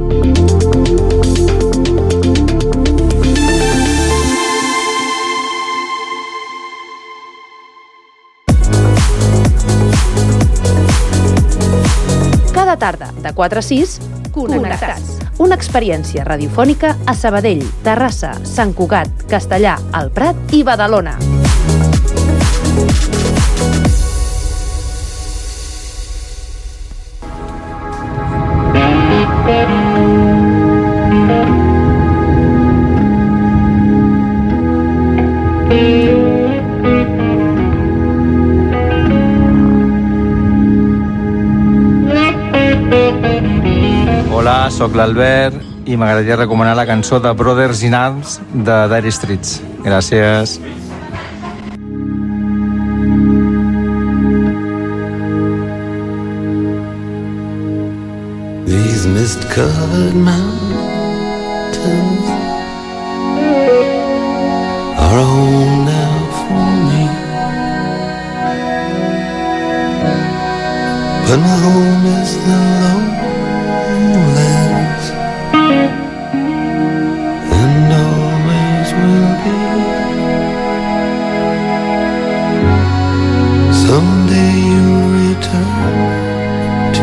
F: Cada tarda, de quatre a sis, Connectats. Una experiència radiofònica a Sabadell, Terrassa, Sant Cugat, Castellà, el Prat i Badalona.
K: Hola, sóc l'Albert i m'agradaria recomanar la cançó de Brothers in Arms de Dire Straits. Gràcies.
L: These mist-covered mountains are a home now for me, but my home is the lowlands and always will be. Someday you'll return to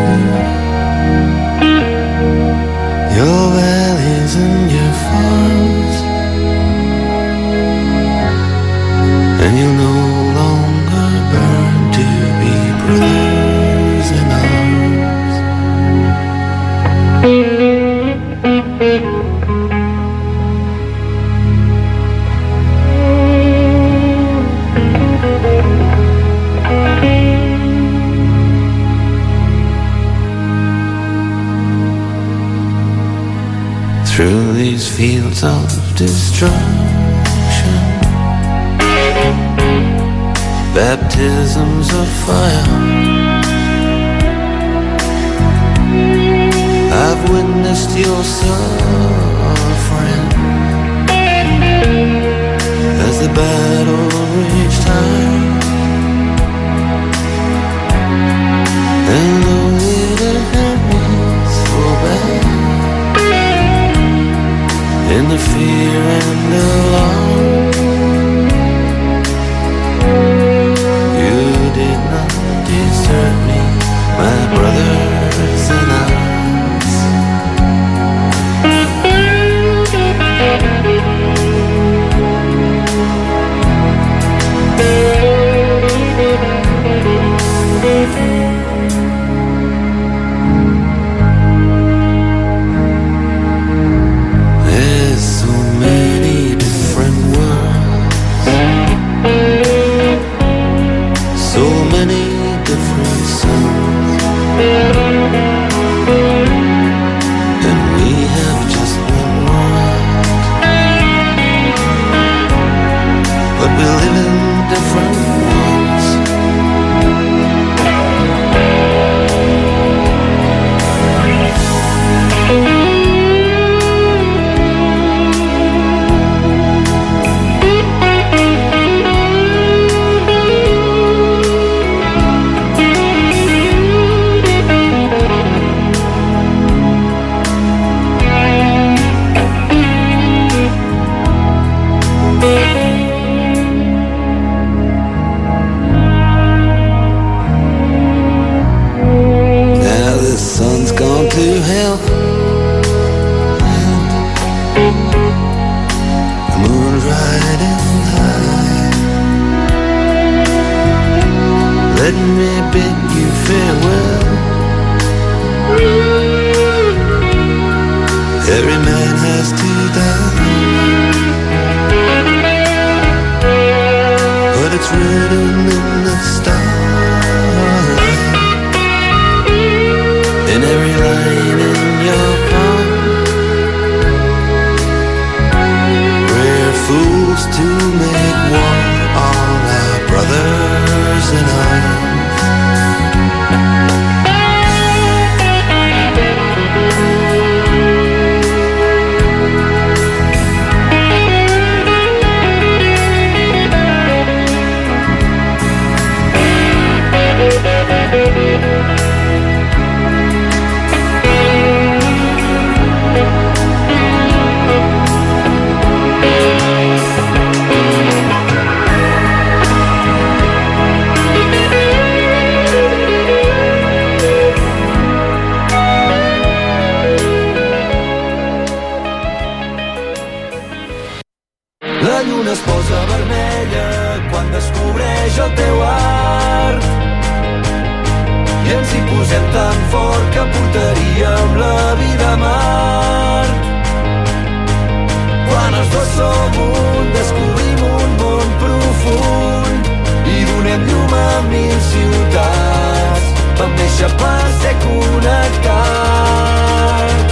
L: your valleys and your farms, through these fields of destruction. Baptisms of fire. I've witnessed your suffering as the battle reached high. And though it hurt me so bad, in the fear and alarm, you did not desert me, my brothers in arms. There's so many different worlds, so many different suns, and we have just one world, but we live in different ones. To hell, and the moon's riding high. Let me bid you farewell. Every man has to die, but it's written in the stars. In every line in your palm, we're fools to make war on our brothers in arms. La lluna es posa vermella quan descobreix el teu art i ens hi posem tan fort que portaríem la vida a mar. Quan els dos som un, descobrim un món profund i donem llum a mil ciutats. Vam néixer per ser connectats.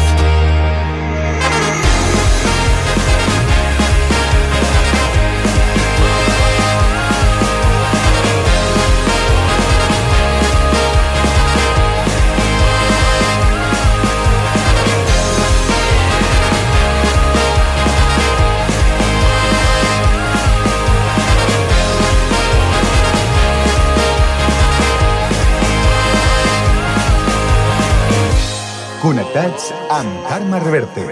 H: Connectats amb Carme Reverte.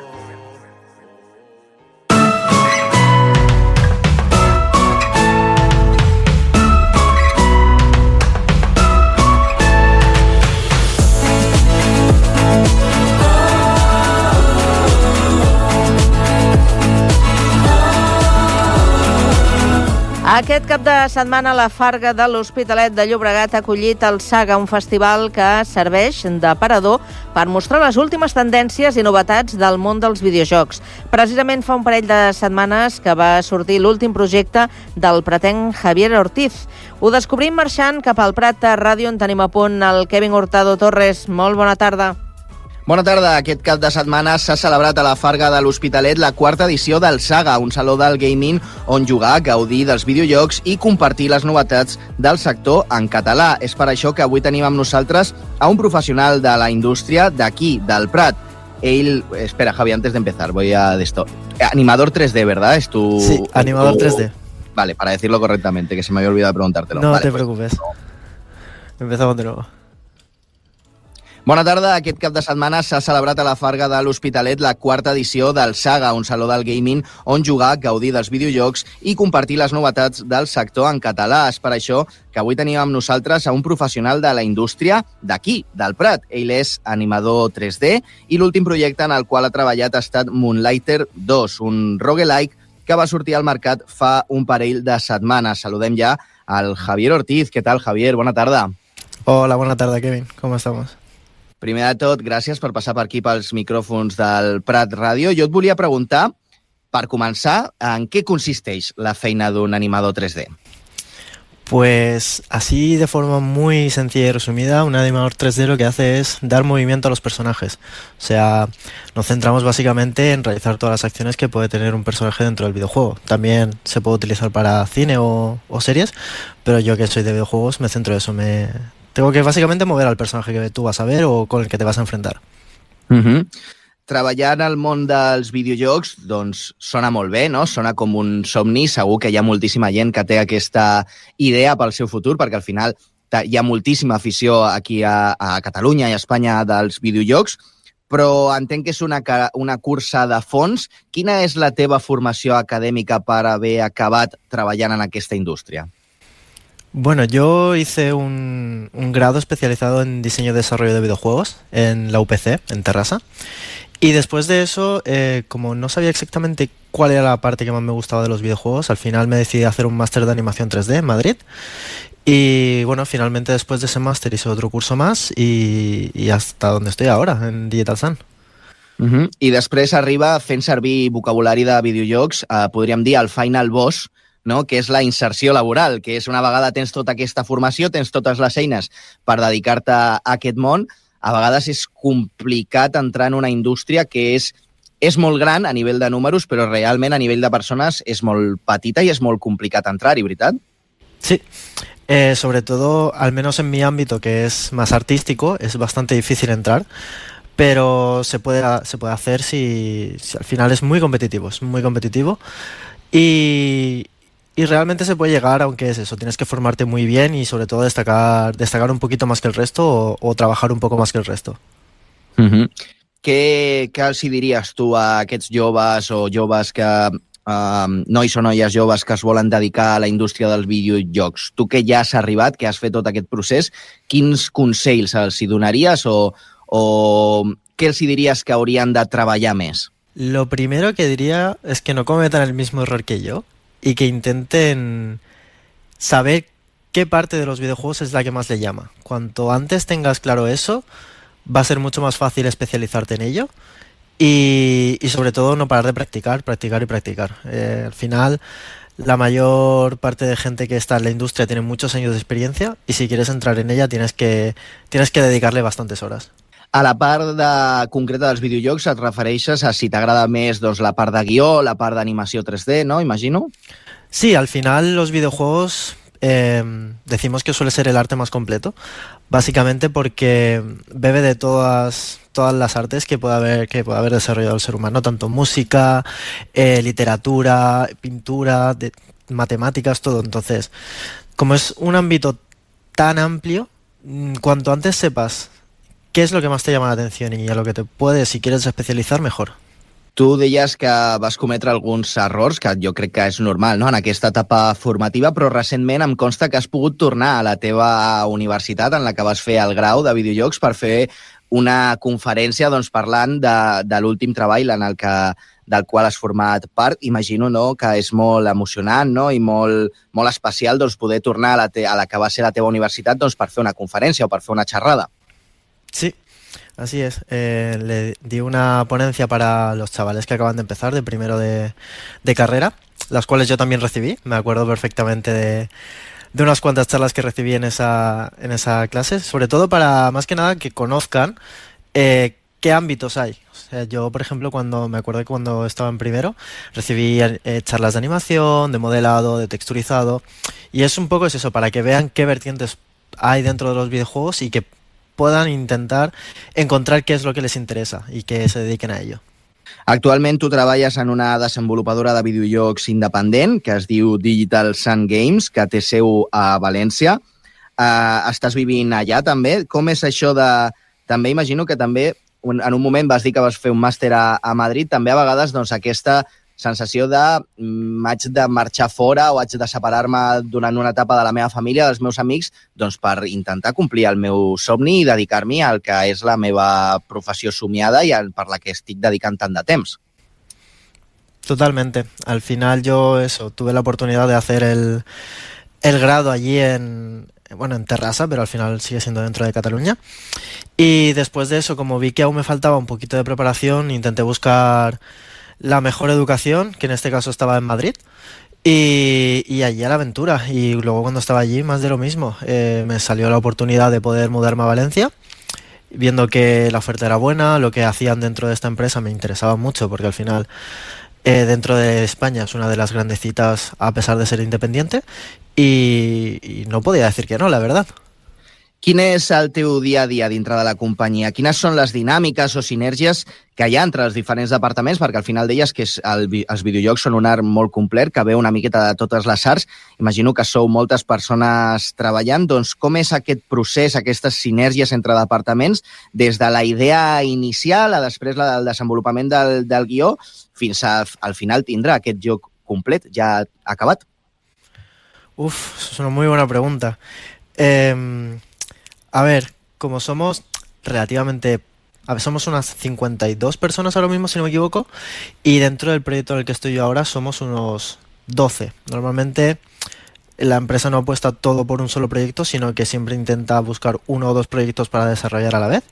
D: Aquest cap de setmana la Farga de l'Hospitalet de Llobregat ha acollit el Saga, un festival que serveix d'aparador per mostrar les últimes tendències i novetats del món dels videojocs. Precisament fa un parell de setmanes que va sortir l'últim projecte del pretenc Javier Ortiz. Ho descobrim marxant cap al Prat de Ràdio, on tenim a punt el Kevin Hurtado Torres. Molt bona tarda.
M: Bona tarda. Aquest cap de setmana s'ha celebrat a la Farga de l'Hospitalet la quarta edició del Saga, un saló del gaming on jugar, gaudir dels videojocs i compartir les novetats del sector en català. És per això que avui tenim amb nosaltres a un professional de la indústria d'aquí, del Prat. Ell... Espera, Javi, antes de empezar, voy a... de esto. Animador tres D, ¿verdad? Es tu...
N: Sí, animador
M: tu...
N: tres D.
M: Vale, para decirlo correctamente, que se me había olvidado preguntártelo.
N: No
M: vale,
N: te
M: pues...
N: preocupes. Empezamos de nuevo.
M: Bona tarda. Aquest cap de setmana s'ha celebrat a la Farga de l'Hospitalet la quarta edició del Saga, un saló del gaming on jugar, gaudir dels videojocs i compartir les novetats del sector en català. És per això que avui tenim amb nosaltres a un professional de la indústria d'aquí, del Prat. Ell és animador tres D i l'últim projecte en el qual ha treballat ha estat Moonlighter dos, un roguelike que va sortir al mercat fa un parell de setmanes. Saludem ja al Javier Ortiz. Què tal, Javier? Bona tarda.
N: Hola, bona tarda, Kevin. Com estamos?
M: Primer de tot, gràcies per passar per aquí pels micròfons del Prat Ràdio. Jo et volia preguntar, per començar, en què consisteix la feina d'un animador tres D?
N: Pues así de forma muy sencilla y resumida, un animador tres D lo que hace es dar movimiento a los personajes. O sea, nos centramos básicamente en realizar todas las acciones que puede tener un personaje dentro del videojuego. También se puede utilizar para cine o, o series, pero yo que soy de videojuegos me centro en eso. Me... Tengo que básicamente mover al personaje que tú vas a ver o con el que te vas a enfrentar.
M: Uh-huh. Treballar en el món dels videojocs, doncs, sona molt bé, no? Sona com un somni. Segur que hi ha moltíssima gent que té aquesta idea pel seu futur, perquè al final hi ha moltíssima afició aquí a, a Catalunya i a Espanya dels videojocs, però entenc que és una, una cursa de fons. Quina és la teva formació acadèmica per haver acabat treballant en aquesta indústria?
N: Bueno, yo hice un, un grado especializado en diseño y desarrollo de videojuegos en la U P C, en Terrassa. Y después de eso, eh, como no sabía exactamente cuál era la parte que más me gustaba de los videojuegos, al final me decidí a hacer un máster de animación tres D en Madrid. Y bueno, finalmente después de ese máster hice otro curso más y, y hasta donde estoy ahora, en Digital Sun.
M: Uh-huh. I després arriba fent servir vocabulari de videojocs, eh, podríem dir el Final Boss, no? Que és la inserció laboral, que és una vegada tens tota aquesta formació, tens totes les eines per dedicar-te a aquest món, a vegades és complicat entrar en una indústria que és, és molt gran a nivell de números, però realment a nivell de persones és molt petita i és molt complicat entrar-hi, ¿veritat?
N: Sí, eh, sobre todo, al menos en mi ámbito, que es más artístico, es bastante difícil entrar, pero se puede, se puede hacer si, si al final es muy competitivo, es muy competitivo y... Y realmente se puede llegar, aunque es eso, tienes que formarte muy bien y sobre todo destacar, destacar un poquito más que el resto o, o trabajar un poco más que el resto.
M: Uh-huh. Què, què els diries tu a aquests joves o joves que, uh, nois o noies joves que es volen dedicar a la indústria dels videojocs? Tu que ja has arribat, que has fet tot aquest procés, quins consells els hi donaries o, o què els diries que haurien de treballar més?
N: Lo primero que diría es que no cometan el mismo error que yo. Y que intenten saber qué parte de los videojuegos es la que más le llama. Cuanto antes tengas claro eso, va a ser mucho más fácil especializarte en ello y, y sobre todo no parar de practicar, practicar y practicar. Eh, al final, la mayor parte de gente que está en la industria tiene muchos años de experiencia y si quieres entrar en ella tienes que, tienes que dedicarle bastantes horas.
M: A la part de, concreta dels videojocs et refereixes a si t'agrada més doncs, la part de guió, la part d'animació tres D, ¿no? Imagino.
N: Sí, al final los videojuegos eh, decimos que suele ser el arte más completo, básicamente porque bebe de todas, todas las artes que puede haber, que puede haber desarrollado el ser humano, tanto música, eh, literatura, pintura, de, matemáticas, todo. Entonces, como es un ámbito tan amplio, cuanto antes sepas ¿qué es lo que más te llama la atención y a lo que te puedes, si quieres especializar, mejor?
M: Tu deies que vas cometre alguns errors, que jo crec que és normal, no?, en aquesta etapa formativa, però recentment em consta que has pogut tornar a la teva universitat en la que vas fer el grau de videojocs per fer una conferència doncs, parlant de, de l'últim treball en el que, del qual has format part. Imagino, no?, que és molt emocionant, no?, i molt, molt especial doncs, poder tornar a la, te, a la que va ser la teva universitat doncs, per fer una conferència o per fer una xerrada.
N: Sí, así es. Eh, le di una ponencia para los chavales que acaban de empezar, de primero de, de carrera, las cuales yo también recibí. Me acuerdo perfectamente de, de unas cuantas charlas que recibí en esa, en esa clase, sobre todo para, más que nada, que conozcan eh, qué ámbitos hay. O sea, yo, por ejemplo, cuando me acuerdo que cuando estaba en primero, recibí eh, charlas de animación, de modelado, de texturizado, y es un poco es eso, para que vean qué vertientes hay dentro de los videojuegos y que puedan intentar encontrar qué es lo que les interesa i que se dediquen a ello.
M: Actualment tu treballes en una desenvolupadora de videojocs independent que es diu Digital Sun Games, que té seu a València. Uh, estàs vivint allà també. Com és això de... També imagino que també un, en un moment vas dir que vas fer un màster a, a Madrid, també a vegades doncs, aquesta sensació de m'haig de marxar fora o haig de separar-me durant una etapa de la meva família, dels meus amics, doncs per intentar complir el meu somni i dedicar-me al que és la meva professió somiada i per la que estic dedicant tant de temps.
N: Totalmente. Al final yo eso, tuve la oportunidad de hacer el, el grado allí en, bueno, en Terrassa, pero al final sigue siendo dentro de Cataluña. Y después de eso, como vi que aún me faltaba un poquito de preparación, intenté buscar la mejor educación, que en este caso estaba en Madrid, y, y allí a la aventura. Y luego cuando estaba allí, más de lo mismo. Eh, me salió la oportunidad de poder mudarme a Valencia, viendo que la oferta era buena, lo que hacían dentro de esta empresa me interesaba mucho, porque al final eh, dentro de España es una de las grandecitas a pesar de ser independiente, y, y no podía decir que no, la verdad.
M: Quin és el teu dia a dia dintre de la companyia? Quines són les dinàmiques o sinergies que hi ha entre els diferents departaments? Perquè al final deies que és el, els videojocs són un art molt complet, que ve una miqueta de totes les arts. Imagino que sou moltes persones treballant. Doncs com és aquest procés, aquestes sinergies entre departaments, des de la idea inicial a després la del desenvolupament del, del guió, fins a, al final tindrà aquest joc complet, ja acabat?
N: Uf, es una muy buena pregunta. Eh... A ver, como somos relativamente... A ver, somos unas cincuenta y dos personas ahora mismo, si no me equivoco, y dentro del proyecto en el que estoy yo ahora somos unos doce. Normalmente la empresa no apuesta todo por un solo proyecto, sino que siempre intenta buscar uno o dos proyectos para desarrollar a la vez.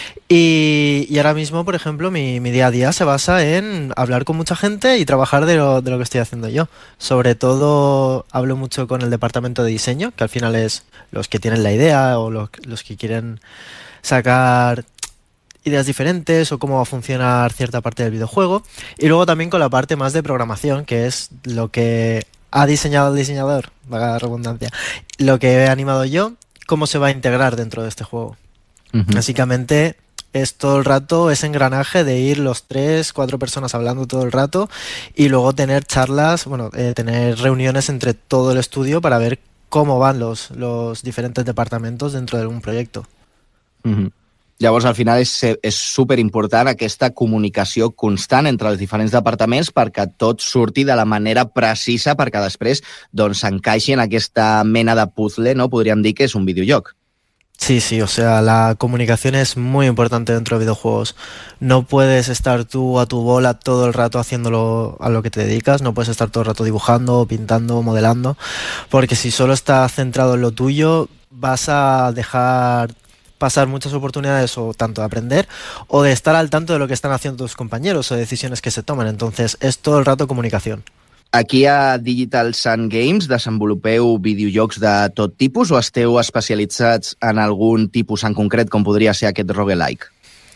N: Y, y ahora mismo, por ejemplo, mi, mi día a día se basa en hablar con mucha gente y trabajar de lo, de lo que estoy haciendo yo. Sobre todo hablo mucho con el departamento de diseño, que al final es los que tienen la idea o los, los que quieren sacar ideas diferentes o cómo va a funcionar cierta parte del videojuego. Y luego también con la parte más de programación, que es lo que ha diseñado el diseñador, valga la redundancia, lo que he animado yo, cómo se va a integrar dentro de este juego. Uh-huh. Básicamente es todo el rato ese engranaje de ir los tres, cuatro personas hablando todo el rato y luego tener charlas, bueno, eh, tener reuniones entre todo el estudio para ver cómo van los, los diferentes departamentos dentro de un proyecto.
M: Uh-huh. Llavors, al final, és, és superimportant aquesta comunicació constant entre els diferents departaments perquè tot surti de la manera precisa perquè després doncs, s'encaixi en aquesta mena de puzzle, ¿no? Podríem dir que és un videojoc.
N: Sí, sí, o sea, la comunicación es muy importante dentro de videojuegos. No puedes estar tú a tu bola todo el rato haciéndolo a lo que te dedicas, no puedes estar todo el rato dibujando, pintando, modelando, porque si solo estás centrado en lo tuyo, vas a dejar pasar muchas oportunidades o tanto de aprender o de estar al tanto de lo que están haciendo tus compañeros o decisiones que se toman. Entonces, es todo el rato comunicación.
M: Aquí a Digital Sun Games desenvolupeu videojocs de tot tipus o esteu especialitzats en algun tipus en concret com podria ser aquest roguelike?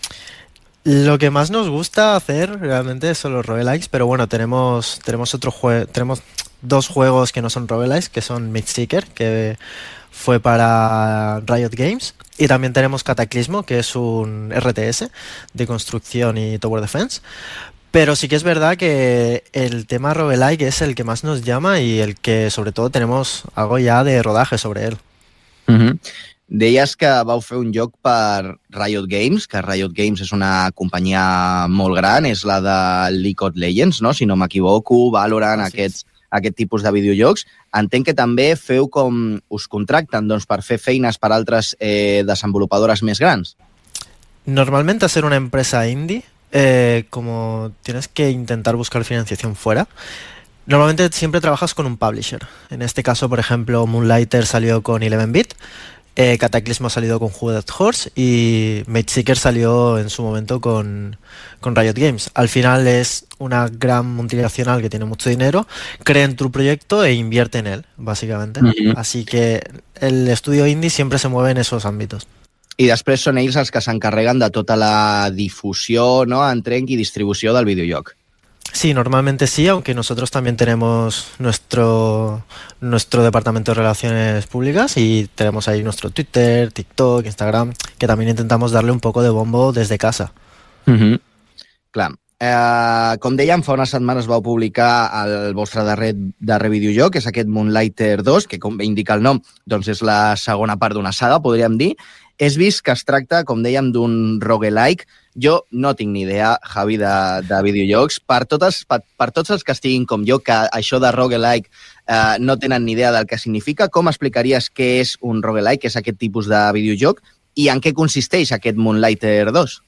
N: Lo que más nos gusta hacer realmente son los roguelikes, pero bueno, tenemos, tenemos, otro jue- tenemos dos juegos que no son roguelikes, que son Mythseeker, que fue para Riot Games, y también tenemos Cataclismo, que es un R T S de construcción y Tower Defense. Pero sí que es verdad que el tema roguelike es el que más nos llama y el que sobre todo tenemos algo ya de rodaje sobre él.
M: Uh-huh. Deies que vau fer un joc per Riot Games, que Riot Games és una companyia molt gran, és la de League of Legends, no? Si no m'equivoco, Valorant, ah, sí. aquests, aquest tipus de videojocs. Entenc que també feu com us contracten doncs, per fer feines per altres eh, desenvolupadores més grans.
N: Normalmente al ser una empresa indie, eh, como tienes que intentar buscar financiación fuera, normalmente siempre trabajas con un publisher. En este caso, por ejemplo, Moonlighter salió con eleven bit, eh, Cataclismo ha salido con Hooded Horse y Mythseeker salió en su momento con, con Riot Games. Al final es una gran multinacional que tiene mucho dinero, cree en tu proyecto e invierte en él, básicamente. Uh-huh. Así que el estudio indie siempre se mueve en esos ámbitos.
M: I després són ells els que s'encarreguen de tota la difusió, ¿no?, entrenc i distribució del videojoc.
N: Sí, normalmente sí, aunque nosotros también tenemos nuestro, nuestro departamento de relaciones públicas y tenemos ahí nuestro Twitter, TikTok, Instagram, que también intentamos darle un poco de bombo desde casa.
M: Mm-hmm. Clar. Eh, com dèiem, fa unes setmanes vau publicar el vostre darrer, darrer videojoc, que és aquest Moonlighter dos, que com bé indica el nom, doncs és la segona part d'una saga, podríem dir. És vist que es tracta, com dèiem, d'un roguelike. Jo no tinc ni idea, Javi, de, de videojocs. Per, totes, per, per tots els que estiguin com jo, que això de roguelike eh, no tenen ni idea del que significa, com explicaries què és un roguelike, què és aquest tipus de videojoc, i en què consisteix aquest Moonlighter dos?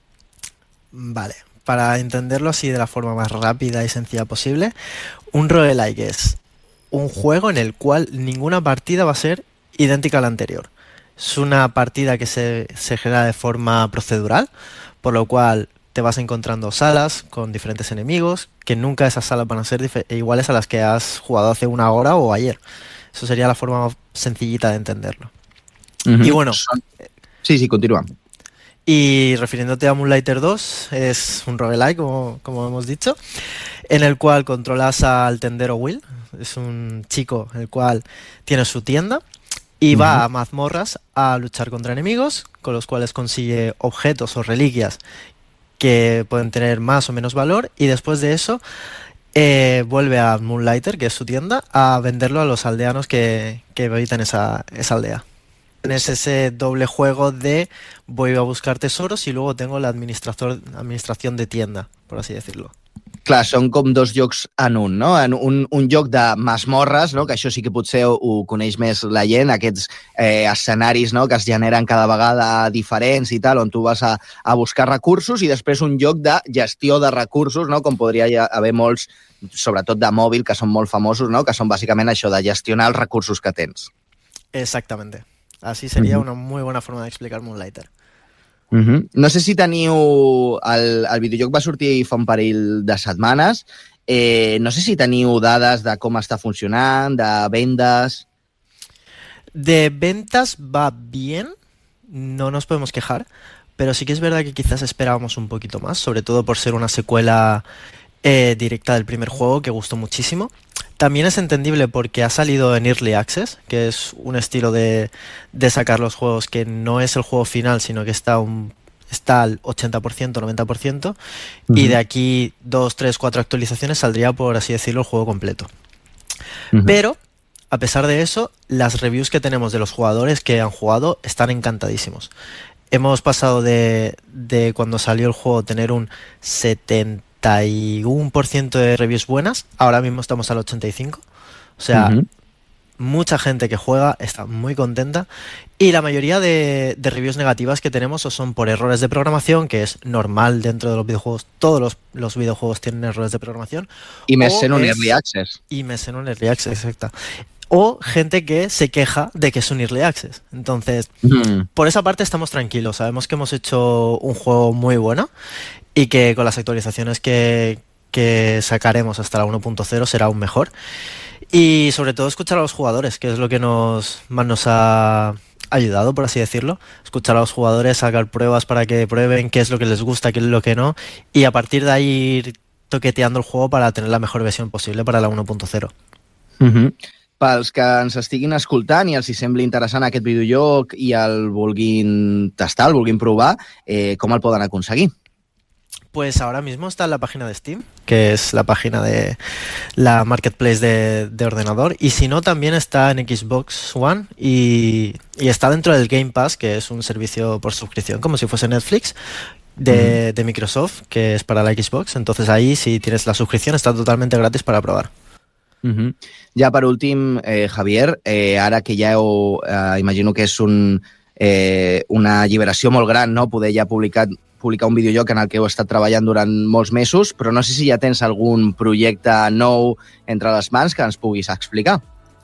N: Vale, para entenderlo así de la forma más rápida y sencilla posible, un roguelike es un juego en el cual ninguna partida va a ser idéntica a la anterior. Es una partida que se, se genera de forma procedural, por lo cual te vas encontrando salas con diferentes enemigos, que nunca esas salas van a ser iguales a las que has jugado hace una hora o ayer. Eso sería la forma más sencillita de entenderlo. Uh-huh. Y bueno...
M: Sí, sí, continúa.
N: Y refiriéndote a Moonlighter dos, es un roguelike, como, como hemos dicho, en el cual controlas al tendero Will. Es un chico el cual tiene su tienda y va uh-huh. a mazmorras a luchar contra enemigos, con los cuales consigue objetos o reliquias que pueden tener más o menos valor, y después de eso eh, vuelve a Moonlighter, que es su tienda, a venderlo a los aldeanos que, que habitan esa, esa aldea. Es ese doble juego de voy a buscar tesoros y luego tengo la administrador, administración de tienda, por así decirlo.
M: Clar, són com dos jocs en un, no? En un, un joc de masmorres, no? Que això sí que potser ho, ho coneix més la gent, aquests eh, escenaris, no? Que es generen cada vegada diferents i tal, on tu vas a, a buscar recursos, i després un joc de gestió de recursos, no? Com podria haver molts, sobretot de mòbil, que són molt famosos, no? Que són bàsicament això de gestionar els recursos que tens.
N: Exactamente. Así sería uh-huh. una muy buena forma de explicar Moonlighter.
M: Uh-huh. No sé si teniu... El, el videojoc va sortir fa un parell de setmanes. Eh, no sé si teniu dades de com està funcionant, de vendes...
N: De ventas va bien, no nos podemos quejar, pero sí que es verdad que quizás esperábamos un poquito más, sobre todo por ser una secuela eh, directa del primer juego que gustó muchísimo. También es entendible porque ha salido en Early Access, que es un estilo de, de sacar los juegos que no es el juego final, sino que está, un, está al ochenta por ciento, noventa por ciento, uh-huh. y de aquí dos, tres, cuatro actualizaciones saldría, por así decirlo, el juego completo. Uh-huh. Pero, a pesar de eso, las reviews que tenemos de los jugadores que han jugado están encantadísimos. Hemos pasado de, de cuando salió el juego tener un setenta y uno por ciento de reviews buenas, ahora mismo estamos al ochenta y cinco por ciento. O sea, uh-huh. mucha gente que juega está muy contenta, y la mayoría de, de reviews negativas que tenemos o son por errores de programación, que es normal dentro de los videojuegos, todos los, los videojuegos tienen errores de programación.
M: Y me en un es, Early Access.
N: Y me en un Early Access, exacto. O gente que se queja de que es un Early Access. Entonces, uh-huh. por esa parte estamos tranquilos. Sabemos que hemos hecho un juego muy bueno y que con las actualizaciones que, que sacaremos hasta la uno punto cero será aún mejor. Y sobre todo escuchar a los jugadores, que es lo que nos más nos ha ayudado, por así decirlo. Escuchar a los jugadores, sacar pruebas para que prueben qué es lo que les gusta, qué es lo que no, y a partir de ahí ir toqueteando el juego para tener la mejor versión posible para la uno punto cero.
M: Uh-huh. Pels que ens estiguin escoltant i els hi sembli interessant aquest videojoc i el vulguin tastar, el vulguin provar, eh, com el poden aconseguir?
N: Pues ahora mismo está en la página de Steam, que es la página de la marketplace de, de ordenador, y si no también está en Xbox One y, y está dentro del Game Pass, que es un servicio por suscripción, como si fuese Netflix de, de Microsoft, que es para la Xbox. Entonces ahí, si tienes la suscripción, está totalmente gratis para probar.
M: Uh-huh. Ja per últim, eh, Javier, eh, ara que ja heu, eh, imagino que és un, eh, una alliberació molt gran, no? Poder ja publicar, publicar un videojoc en el que heu estat treballant durant molts mesos, però no sé si ja tens algun projecte nou entre les mans que ens puguis explicar.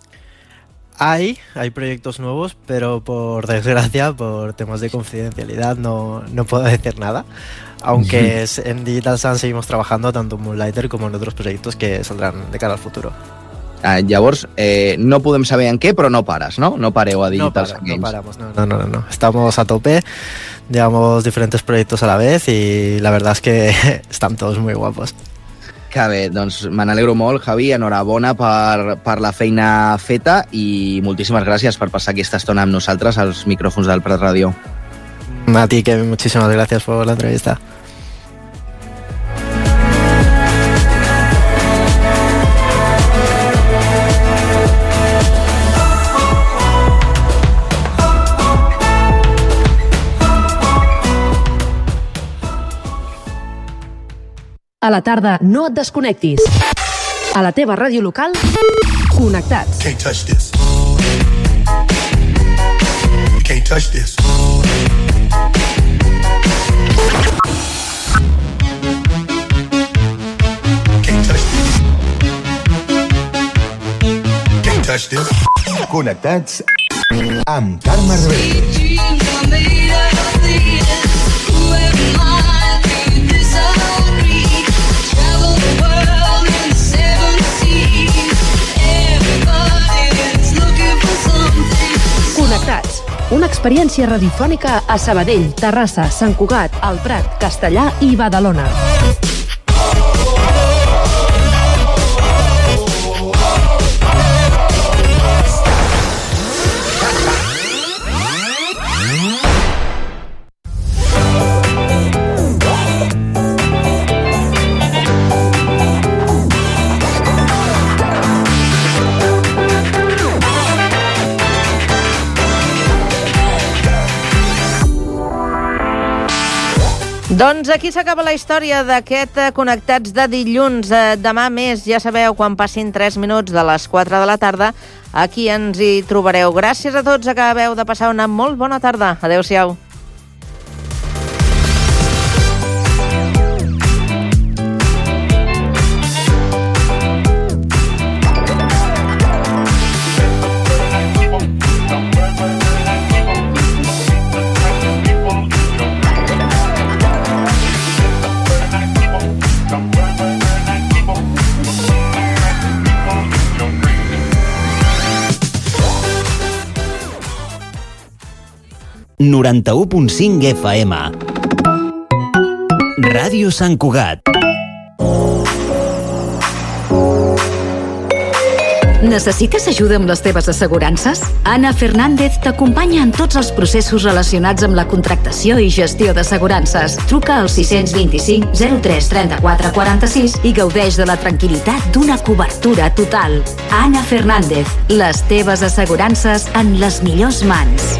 N: Hay, hay proyectos nuevos, pero por desgracia, por temas de confidencialidad, no, no puedo decir nada. Aunque uh-huh. en Digital Sun seguimos trabajando tanto en Moonlighter como en otros proyectos que saldrán de cara al futuro.
M: Eh, llavors, eh, no podem saber en què, però no pares, ¿no? No pareu a Digital
N: no
M: Sun
N: para,
M: Games.
N: No paramos, no, no, no, no. Estamos a tope, llevamos diferentes proyectos a la vez y la verdad es que están todos muy guapos.
M: Que bé, doncs me n'alegro molt, Javi, enhorabona per, per la feina feta i moltíssimes gràcies per passar aquesta estona amb nosaltres als micròfons del Prat Ràdio.
N: A ti, Kevin, muchísimas gracias por la entrevista.
F: A la tarda, no et desconnectis. A la teva ràdio local, connectats.
O: Can't touch this. You can't touch this. Can't touch this. Can't touch this.
H: Connectats amb Carme Reverte.
F: Connectats. Una experiència radiofònica a Sabadell, Terrassa, Sant Cugat, El Prat, Castellà i Badalona.
D: Doncs aquí s'acaba la història d'aquest Connectats de dilluns. Demà més, ja sabeu, quan passin tres minuts de les quatre de la tarda, aquí ens hi trobareu. Gràcies a tots, acabeu de passar una molt bona tarda. Adéu-siau.
B: noranta-u punt cinc F M. Ràdio Sant Cugat.
P: Necessites ajuda amb les teves assegurances? Anna Fernández t'acompanya en tots els processos relacionats amb la contractació i gestió d'assegurances. Truca al sis dos cinc zero tres trenta-quatre quaranta-sis i gaudeix de la tranquil·litat d'una cobertura total. Anna Fernández, les teves assegurances en les millors mans.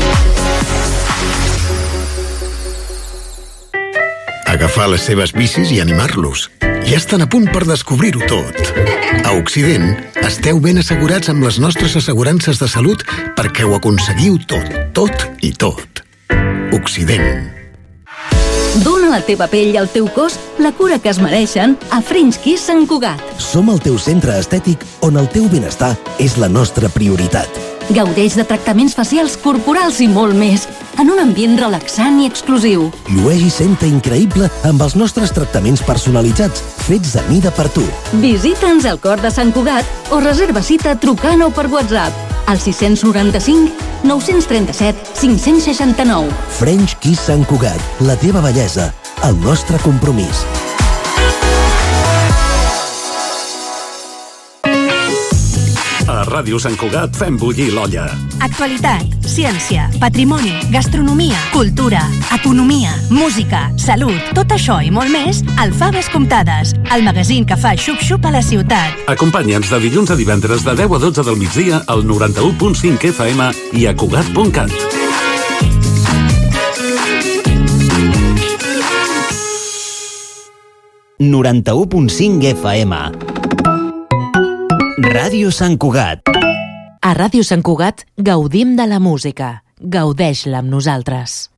Q: Agafar les seves bicis i animar-los. Ja estan a punt per descobrir-ho tot. A Occident, esteu ben assegurats amb les nostres assegurances de salut perquè ho aconseguiu tot, tot i tot. Occident.
P: Dóna a la teva pell i al teu cos la cura que es mereixen a French Kiss Sant Cugat.
R: Som el teu centre estètic on el teu benestar és la nostra prioritat.
P: Gaudeix de tractaments facials, corporals i molt més, en un ambient relaxant i exclusiu.
R: Llueix i senta increïble amb els nostres tractaments personalitzats, fets a mida per tu.
P: Visita'ns al cor de Sant Cugat o reserva cita trucant o per WhatsApp al sis nou cinc nou tres set cinc sis nou.
R: French Kiss Sant Cugat, la teva bellesa, el nostre compromís.
S: A Ràdio Sant Cugat fem bullir l'olla.
T: Actualitat, ciència, patrimoni, gastronomia, cultura, economia, música, salut, tot això i molt més al Faves Comptades, el magazín que fa xup-xup a la ciutat.
S: Acompanya'ns de dilluns a divendres de deu a dotze del migdia al noranta-u punt cinc F M i a Cugat punt cat.
B: noranta-u punt cinc F M. Ràdio Sant Cugat.
F: A Ràdio Sant Cugat gaudim de la música. Gaudeix-la amb nosaltres.